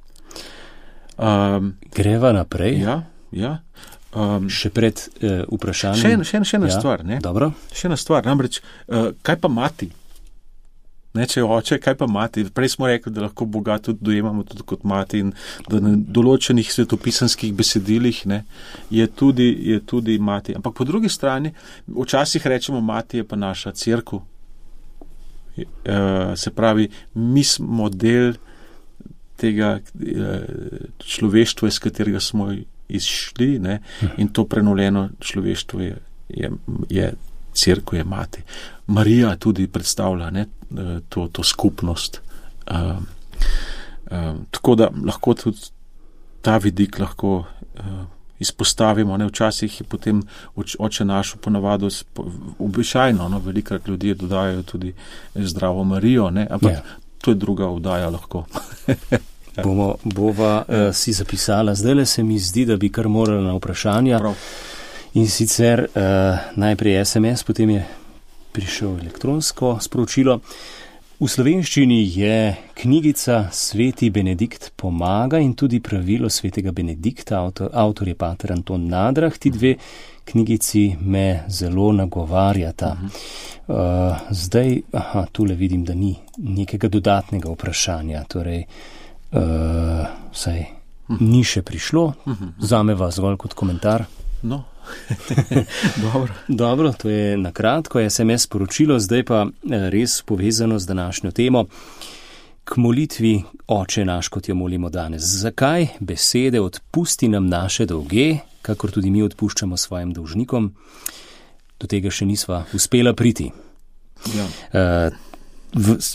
[SPEAKER 3] Um,
[SPEAKER 2] Greva naprej.
[SPEAKER 3] ja, ja. Um,
[SPEAKER 2] Še pred eh, vprašanjem.
[SPEAKER 3] še, še, še ena
[SPEAKER 2] Ja,
[SPEAKER 3] stvar, ne?
[SPEAKER 2] Dobro.
[SPEAKER 3] Še ena stvar, namreč, uh, kaj pa mati? Ne, če je oče, kaj pa mati? Prej smo rekli, da lahko Boga tudi dojemamo tudi kot mati in da na določenih svetopisanskih besedilih, ne, je tudi, je tudi mati. Ampak po drugi strani, včasih rečemo, mati je pa naša cerkev. E, se pravi, mi smo del tega e, človeštva, iz katerega smo izšli, ne, in to prenovljeno človeštvo je, je, je cerkev, je mati. Marija tudi predstavlja, ne, to, to skupnost. Um, um, tako da lahko tudi ta vidik lahko uh, izpostavimo. Ne. Včasih je potem oč, oče našo ponavado običajno, no, velikrat ljudje dodajajo tudi zdravo Marijo, ne, ampak
[SPEAKER 2] Ja.
[SPEAKER 3] to je druga oddaja lahko.
[SPEAKER 2] Bomo, bova uh, si zapisala. Zdajle se mi zdi, da bi kar morala na vprašanja.
[SPEAKER 3] Prav.
[SPEAKER 2] In sicer uh, najprej es em es, potem je prišel elektronsko sporočilo. V slovenščini je knjigica Sveti Benedikt pomaga in tudi pravilo svetega Benedikta, avtor, avtor je pater Anton Nadrah. Ti dve knjigici me zelo nagovarjata. Uh, zdaj, aha, tule vidim, da ni nekega dodatnega vprašanja, torej uh, saj ni še prišlo, zame vas zgolj kot komentar.
[SPEAKER 3] No, dobro.
[SPEAKER 2] Dobro, to je na kratko es em es sporočilo, zdaj pa res povezano z današnjo temo. K molitvi Oče naš, kot jo molimo danes. Zakaj besede odpusti nam naše dolge, kakor tudi mi odpuščamo svojim dolžnikom? Do tega še nisva uspela priti.
[SPEAKER 3] Ja.
[SPEAKER 2] Uh, v,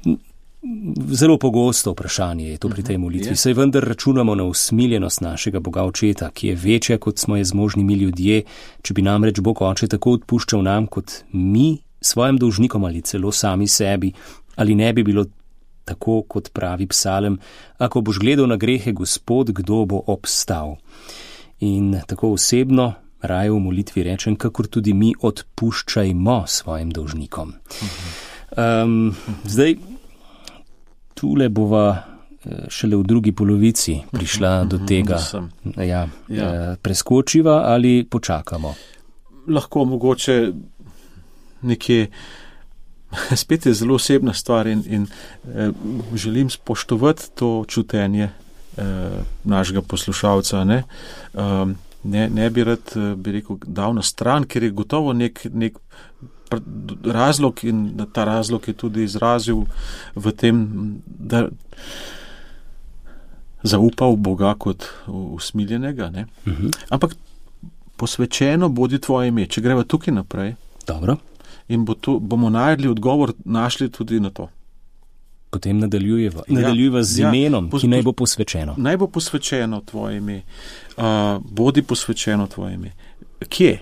[SPEAKER 2] Zelo pogosto vprašanje je to pri tej molitvi. Saj vendar računamo na usmiljenost našega Boga Očeta, ki je večja, kot smo je zmožni mi ljudje. Če bi namreč Bog Oče tako odpuščal nam, kot mi svojim dolžnikom ali celo sami sebi, ali ne bi bilo tako, kot pravi psalem, ako boš gledal na grehe, Gospod, kdo bo obstal. In tako osebno raje v molitvi rečem, kakor tudi mi odpuščajmo svojim dolžnikom. Um, zdaj, tule bova šele v drugi polovici prišla do tega. Ja, ja. Preskočiva ali počakamo?
[SPEAKER 3] Lahko mogoče nekje, spet je zelo osebna stvar in, in eh, želim spoštovati to čutenje našega poslušalca, ne, um, ne, ne bi rad, bi rekel, dal na stran, ker je gotovo nek, nek razlog in ta razlog je tudi izrazil v tem, da zaupal Boga kot usmiljenega, ne. Uh-huh. Ampak posvečeno bodi tvoje ime, če greva tukaj naprej.
[SPEAKER 2] Dobro.
[SPEAKER 3] In bo to, bomo najdli odgovor, našli tudi na to.
[SPEAKER 2] Potem nadaljujeva, nadaljujeva z
[SPEAKER 3] ja,
[SPEAKER 2] imenom,
[SPEAKER 3] ja,
[SPEAKER 2] ki naj bo posvečeno.
[SPEAKER 3] Naj bo posvečeno tvoje ime. Uh, bodi posvečeno tvoje ime. Kje?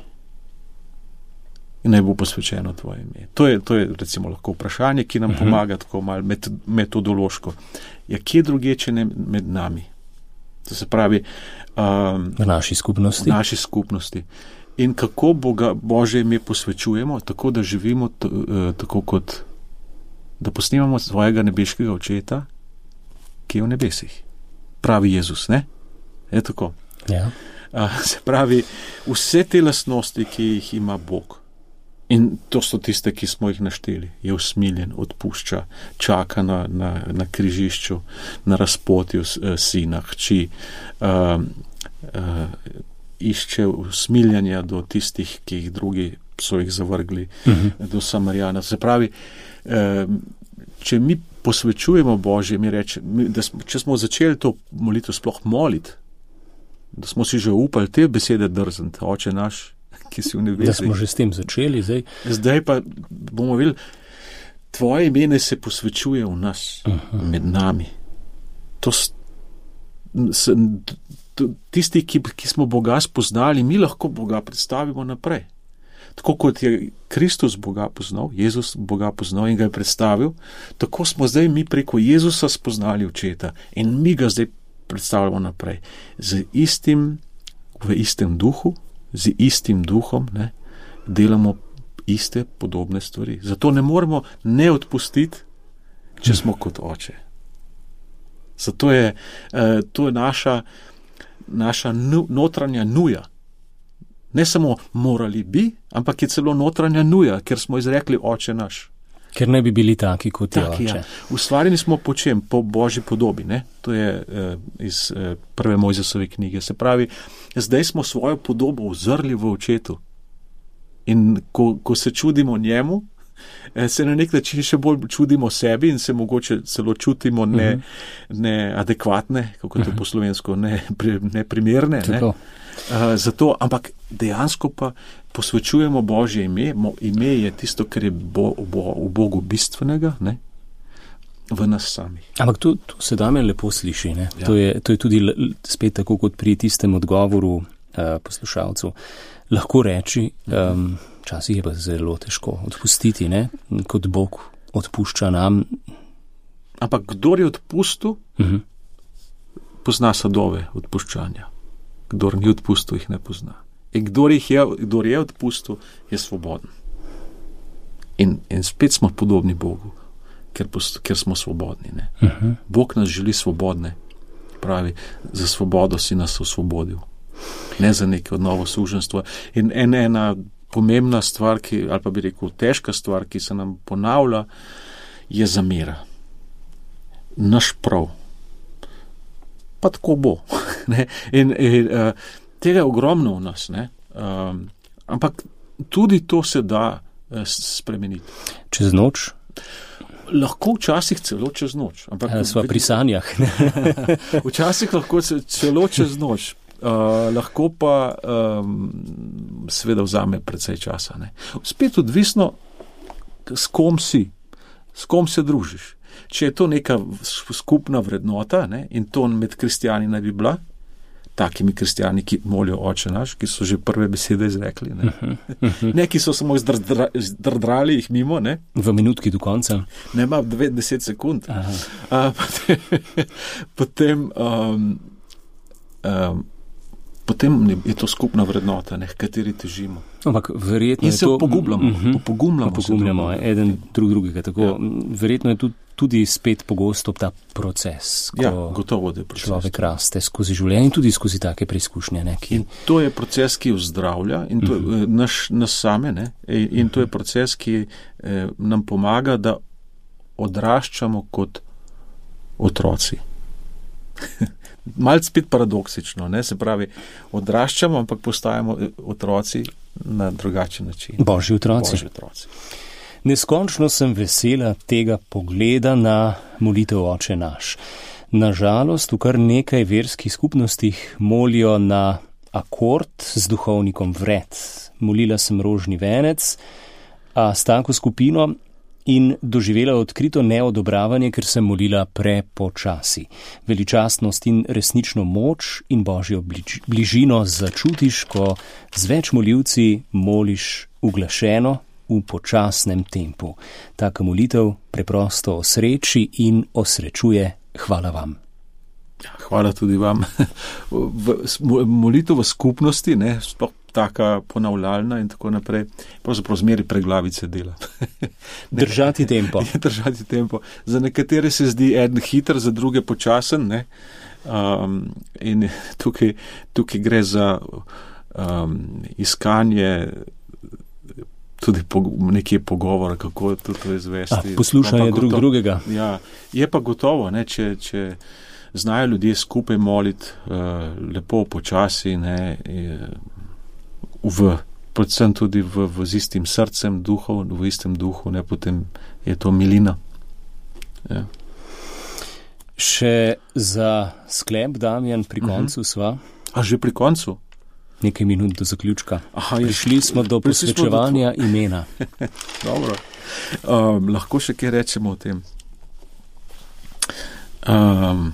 [SPEAKER 3] Naj bo posvečeno tvoje ime. To je, to je recimo lahko vprašanje, ki nam uh-huh. pomaga tako malo metodološko. Ja, kje druge, če ne med nami? To se pravi, um,
[SPEAKER 2] v naši skupnosti.
[SPEAKER 3] V naši skupnosti. In kako Boga, Božje ime posvečujemo, tako da živimo t, uh, tako kot, da posnemamo svojega nebeškega očeta, ki je v nebesih. Pravi Jezus, ne? Je tako.
[SPEAKER 2] Ja.
[SPEAKER 3] Uh, se pravi, vse te lastnosti, ki jih ima Bog, in to so tiste, ki smo jih našteli, je usmiljen, odpušča, čaka na, na, na križišču, na razpotju uh, sina, hči, uh, uh, išče usmiljanja do tistih, ki jih drugi so jih zavrgli, uh-huh. do Samarijana. Se pravi, eh, če mi posvečujemo Božje, mi reče, da smo, če smo začeli to molitev sploh moliti, da smo si že upali te besede drzniti, Oče naš, ki si v nebesih.
[SPEAKER 2] Da smo že s tem začeli, zdaj.
[SPEAKER 3] Zdaj pa bomo videli, tvoje ime se posvečuje v nas, uh-huh. med nami. To s, s, tisti, ki, ki smo Boga spoznali, mi lahko Boga predstavimo naprej. Tako kot je Kristus Boga poznal, Jezus Boga poznal in ga je predstavil, tako smo zdaj mi preko Jezusa spoznali očeta in mi ga zdaj predstavljamo naprej. Z istim, v istem duhu, z istim duhom, ne, delamo iste podobne stvari. Zato ne moremo ne odpustiti, če smo kot oče. Zato je, uh, to je naša naša notranja nuja. Ne samo morali bi, ampak je celo notranja nuja, ker smo izrekli Oče naš.
[SPEAKER 2] Ker ne bi bili taki kot je Oče.
[SPEAKER 3] Ja. Ustvarjeni smo po čem? Po Božji podobi. Ne? To je eh, iz eh, prve Mojzesove knjige. Se pravi, zdaj smo svojo podobo uzrli v očetu. In ko, ko se čudimo njemu, se na nek način še bolj čudimo sebi in se mogoče celo čutimo ne, uh-huh. neadekvatne, kako to uh-huh. po slovensko, neprimerne. Ne, ne? uh, zato, ampak dejansko pa posvečujemo Božje ime. Mo, ime je tisto, kar je bo, bo, v Bogu bistvenega, ne? V nas samih.
[SPEAKER 2] Ampak to, to se dame lepo sliši. Ne? Ja. To, je, to je tudi spet tako kot pri tistem odgovoru uh, poslušalcu. Lahko reči, um, včasih je pa zelo težko odpustiti, ne? Kot Bog odpušča nam.
[SPEAKER 3] Ampak kdor je odpustil,
[SPEAKER 2] uh-huh.
[SPEAKER 3] pozna sadove odpuščanja. Kdor ni odpustil, jih ne pozna. In kdor, jih je, kdor je odpustil, je svoboden. In, in spet smo podobni Bogu, ker, ker smo svobodni. Ne?
[SPEAKER 2] Uh-huh.
[SPEAKER 3] Bog nas želi svobodne. Pravi, za svobodo si nas osvobodil. Ne za neko novo suženstvo. In ena, ena pomembna stvar, ki, ali pa bi rekel težka stvar, ki se nam ponavlja, je zamera. Naš prav. Pa tako bo. Ne? In, in uh, tega je ogromno v nas. Ne? Um, ampak tudi to se da uh, spremeniti.
[SPEAKER 2] Čez noč?
[SPEAKER 3] Lahko včasih celo čez noč. Ampak,
[SPEAKER 2] ja, sva pri sanjah.
[SPEAKER 3] Včasih lahko celo čez noč. Uh, lahko pa um, seveda vzame precej časa. Ne. Spet odvisno, s kom si, s kom se družiš. Če je to neka skupna vrednota, ne, in to med kristjani naj bi bila, takimi kristjani, ki molijo Oče naš, ki so že prve besede izrekli. Ne, ne ki so samo zdrdra, zdrdrali jih mimo. Ne.
[SPEAKER 2] V minutki do konca?
[SPEAKER 3] Ne, ima deset sekund. Uh, potem potem um, um, potem je to skupna vrednota, ne, kateri težimo.
[SPEAKER 2] Ampak verjetno
[SPEAKER 3] in
[SPEAKER 2] je
[SPEAKER 3] se
[SPEAKER 2] to...
[SPEAKER 3] pogubljamo.
[SPEAKER 2] Uh-huh.
[SPEAKER 3] Pogumljamo,
[SPEAKER 2] pogumljamo eden drug drugega. Tako,
[SPEAKER 3] ja.
[SPEAKER 2] Verjetno je tudi, tudi spet pogosto ta proces, ko
[SPEAKER 3] ja, gotovo, da je proces,
[SPEAKER 2] človek raste skozi življenje in tudi skozi take preizkušnje. Ne, ki...
[SPEAKER 3] In to je proces, ki vzdravlja in to je uh-huh. naš, nas same. Ne, in to je proces, ki eh, nam pomaga, da odraščamo kot otroci. Malce spet paradoksično, ne? Se pravi, odraščamo, ampak postajamo otroci na drugačen način.
[SPEAKER 2] Božji otroci.
[SPEAKER 3] Božji otroci.
[SPEAKER 2] Neskončno sem vesela tega pogleda na molitev Oče naš. Nažalost, v kar nekaj verskih skupnostih molijo na akord z duhovnikom vred. Molila sem rožni venec, a s tako skupino in doživela odkrito neodobravanje, ker sem molila prepočasi. Veličastnost in resnično moč in Božjo bližino začutiš, ko z več molilci moliš uglašeno v počasnem tempu. Taka molitev preprosto osreči in osrečuje. Hvala vam.
[SPEAKER 3] Hvala tudi vam. Molitev v skupnosti, ne, sploh taka ponavljalna in tako naprej, pravzaprav zmeri preglavice dela.
[SPEAKER 2] Držati tempo.
[SPEAKER 3] Držati tempo. Za nekatere se zdi eden hiter, za druge počasen, ne. Um, in tukaj, tukaj gre za um, iskanje tudi po, nekje pogovora, kako to izvesti.
[SPEAKER 2] A, poslušanje drug drugega.
[SPEAKER 3] Ja, je pa gotovo, ne, če, če znajo ljudje skupaj moliti uh, lepo, počasi, ne, v, predvsem tudi v, v z istim srcem, duhov, v istem duhu, ne, potem je to milina. Ja.
[SPEAKER 2] Še za sklep, Damjan, pri koncu uh-huh. sva.
[SPEAKER 3] A že pri koncu?
[SPEAKER 2] Nekaj minut do zaključka.
[SPEAKER 3] Aha,
[SPEAKER 2] Prišli smo do posvečevanja do imena.
[SPEAKER 3] Dobro. Um, lahko še kaj rečemo o tem. Um,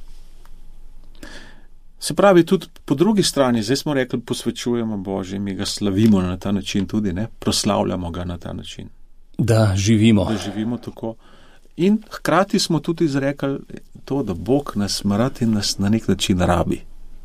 [SPEAKER 3] se pravi, tudi po drugi strani, zdaj smo rekli, posvečujemo Božje, mi ga slavimo na ta način tudi, ne? Proslavljamo ga na ta način.
[SPEAKER 2] Da živimo.
[SPEAKER 3] Da živimo tako. In hkrati smo tudi izrekli to, da Bog nas mrati in nas na nek način rabi.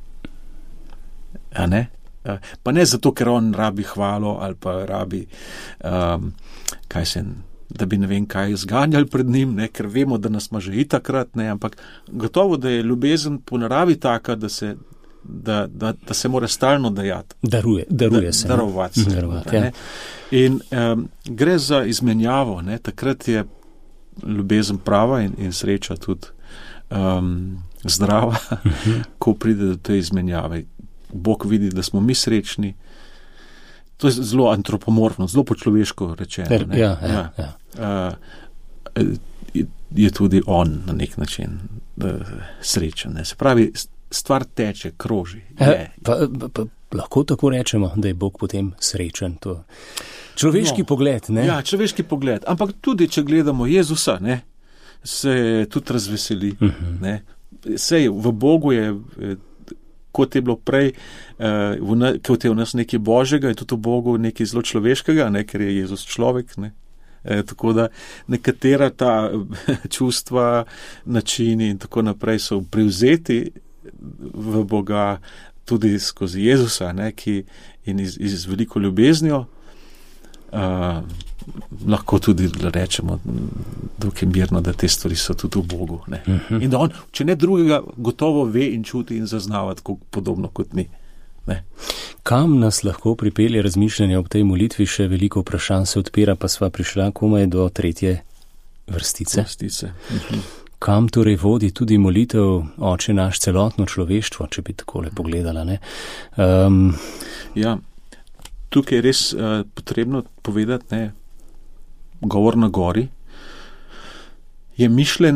[SPEAKER 3] A ne? Pa ne zato, ker on rabi hvalo ali pa rabi, um, kaj se, da bi ne vem kaj zganjali pred njim, ne? Ker vemo, da nas ima že itakrat, ne? Ampak gotovo, da je ljubezen po naravi taka, da se, da, da, da se mora stalno dajati.
[SPEAKER 2] Daruje, daruje
[SPEAKER 3] da,
[SPEAKER 2] se.
[SPEAKER 3] Darovati se.
[SPEAKER 2] Darovati, ja.
[SPEAKER 3] In um, gre za izmenjavo, ne? Takrat je ljubezen prava in, in sreča tudi um, zdrava, uh-huh. ko pride do te izmenjave. Bog vidi, da smo mi srečni. To je zelo antropomorfno, zelo počloveško rečeno. Ne?
[SPEAKER 2] Ja, ja, ja.
[SPEAKER 3] Uh, je, je tudi on na nek način uh, srečen. Ne? Se pravi, stvar teče, kroži.
[SPEAKER 2] E, pa, pa, pa, lahko tako rečemo, da je Bog potem srečen. To. Človeški no, pogled, ne?
[SPEAKER 3] Ja, človeški pogled. Ampak tudi, če gledamo Jezusa, ne, se tudi razveseli. Uh-huh. Ne? Sej, v Bogu je... kot je bilo prej, uh, v, kot je v nas nekaj Božjega, je tudi v Bogu nekaj zelo človeškega, ne, ker je Jezus človek. Ne. E, tako da nekatera ta čustva, načini in tako naprej so privzeti v Boga tudi skozi Jezusa, ne, ki in iz, iz veliko ljubeznijo. Uh, lahko tudi rečemo dokaj mirno, da te stvari so tudi v Bogu. Ne? Uh-huh. In da on, če ne drugega, gotovo ve in čuti in zaznava tako podobno kot mi. Ne?
[SPEAKER 2] Kam nas lahko pripelje razmišljanje ob tej molitvi? Še veliko vprašanj se odpira, pa sva prišla komaj do tretje vrstice.
[SPEAKER 3] vrstice. Uh-huh.
[SPEAKER 2] Kam torej vodi tudi molitev Oče naš celotno človeštvo, če bi takole pogledala? Ne? Um,
[SPEAKER 3] ja, tukaj je res uh, potrebno povedati, ne, govor na gori je mišljen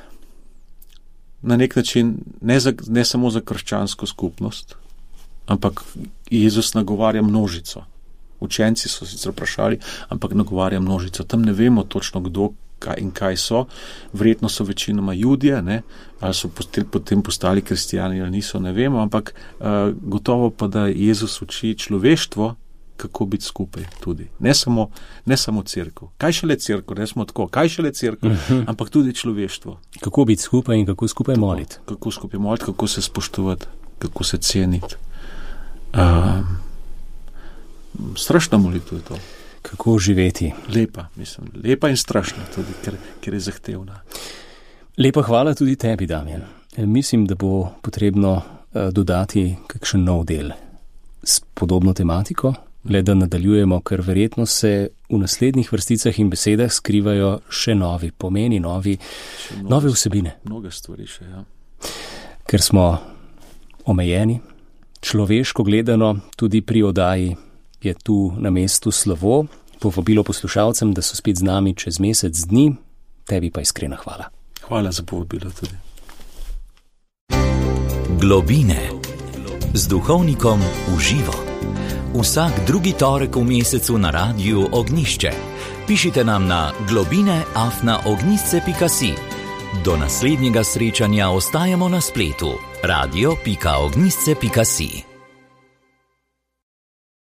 [SPEAKER 3] na nek način ne, za, ne samo za krščansko skupnost, ampak Jezus nagovarja množico. Učenci so sicer vprašali, ampak nagovarja množico. Tam ne vemo točno, kdo kaj in kaj so. Verjetno so večinoma Judje, ne, ali so potem postali kristijani ali niso, ne vemo, ampak uh, gotovo pa, da Jezus uči človeštvo, kako biti skupaj tudi. Ne samo, ne samo cerkev. Kaj šele cerkev, ne smo tako, kaj šele cerkev, uh-huh. ampak tudi človeštvo.
[SPEAKER 2] Kako biti skupaj in kako skupaj moliti.
[SPEAKER 3] Kako skupaj moliti, kako se spoštovati, kako se ceniti. Uh, strašna molitev je to.
[SPEAKER 2] Kako živeti.
[SPEAKER 3] Lepa, mislim, lepa in strašna tudi, ker, ker je zahtevna.
[SPEAKER 2] Lepa hvala tudi tebi, Damjan. Mislim, da bo potrebno uh, dodati kakšen nov del s podobno tematiko. Le da nadaljujemo, ker verjetno se v naslednjih vrsticah in besedah skrivajo še novi pomeni, novi,
[SPEAKER 3] še
[SPEAKER 2] nove vsebine.
[SPEAKER 3] Mnoge stvari še, ja.
[SPEAKER 2] ker smo omejeni. Človeško gledano, tudi pri oddaji je tu na mestu slovo. Povabilo poslušalcem, da so spet z nami čez mesec dni. Tebi pa iskrena hvala.
[SPEAKER 3] Hvala za povabilo tudi.
[SPEAKER 1] Globine z duhovnikom v živo. Vsak drugi torek v mesecu na Radiu Ognjišče. Pišite nam na globine afna ognjišče pika si. Do naslednjega srečanja ostajamo na spletu radio pika ognjišče pika si.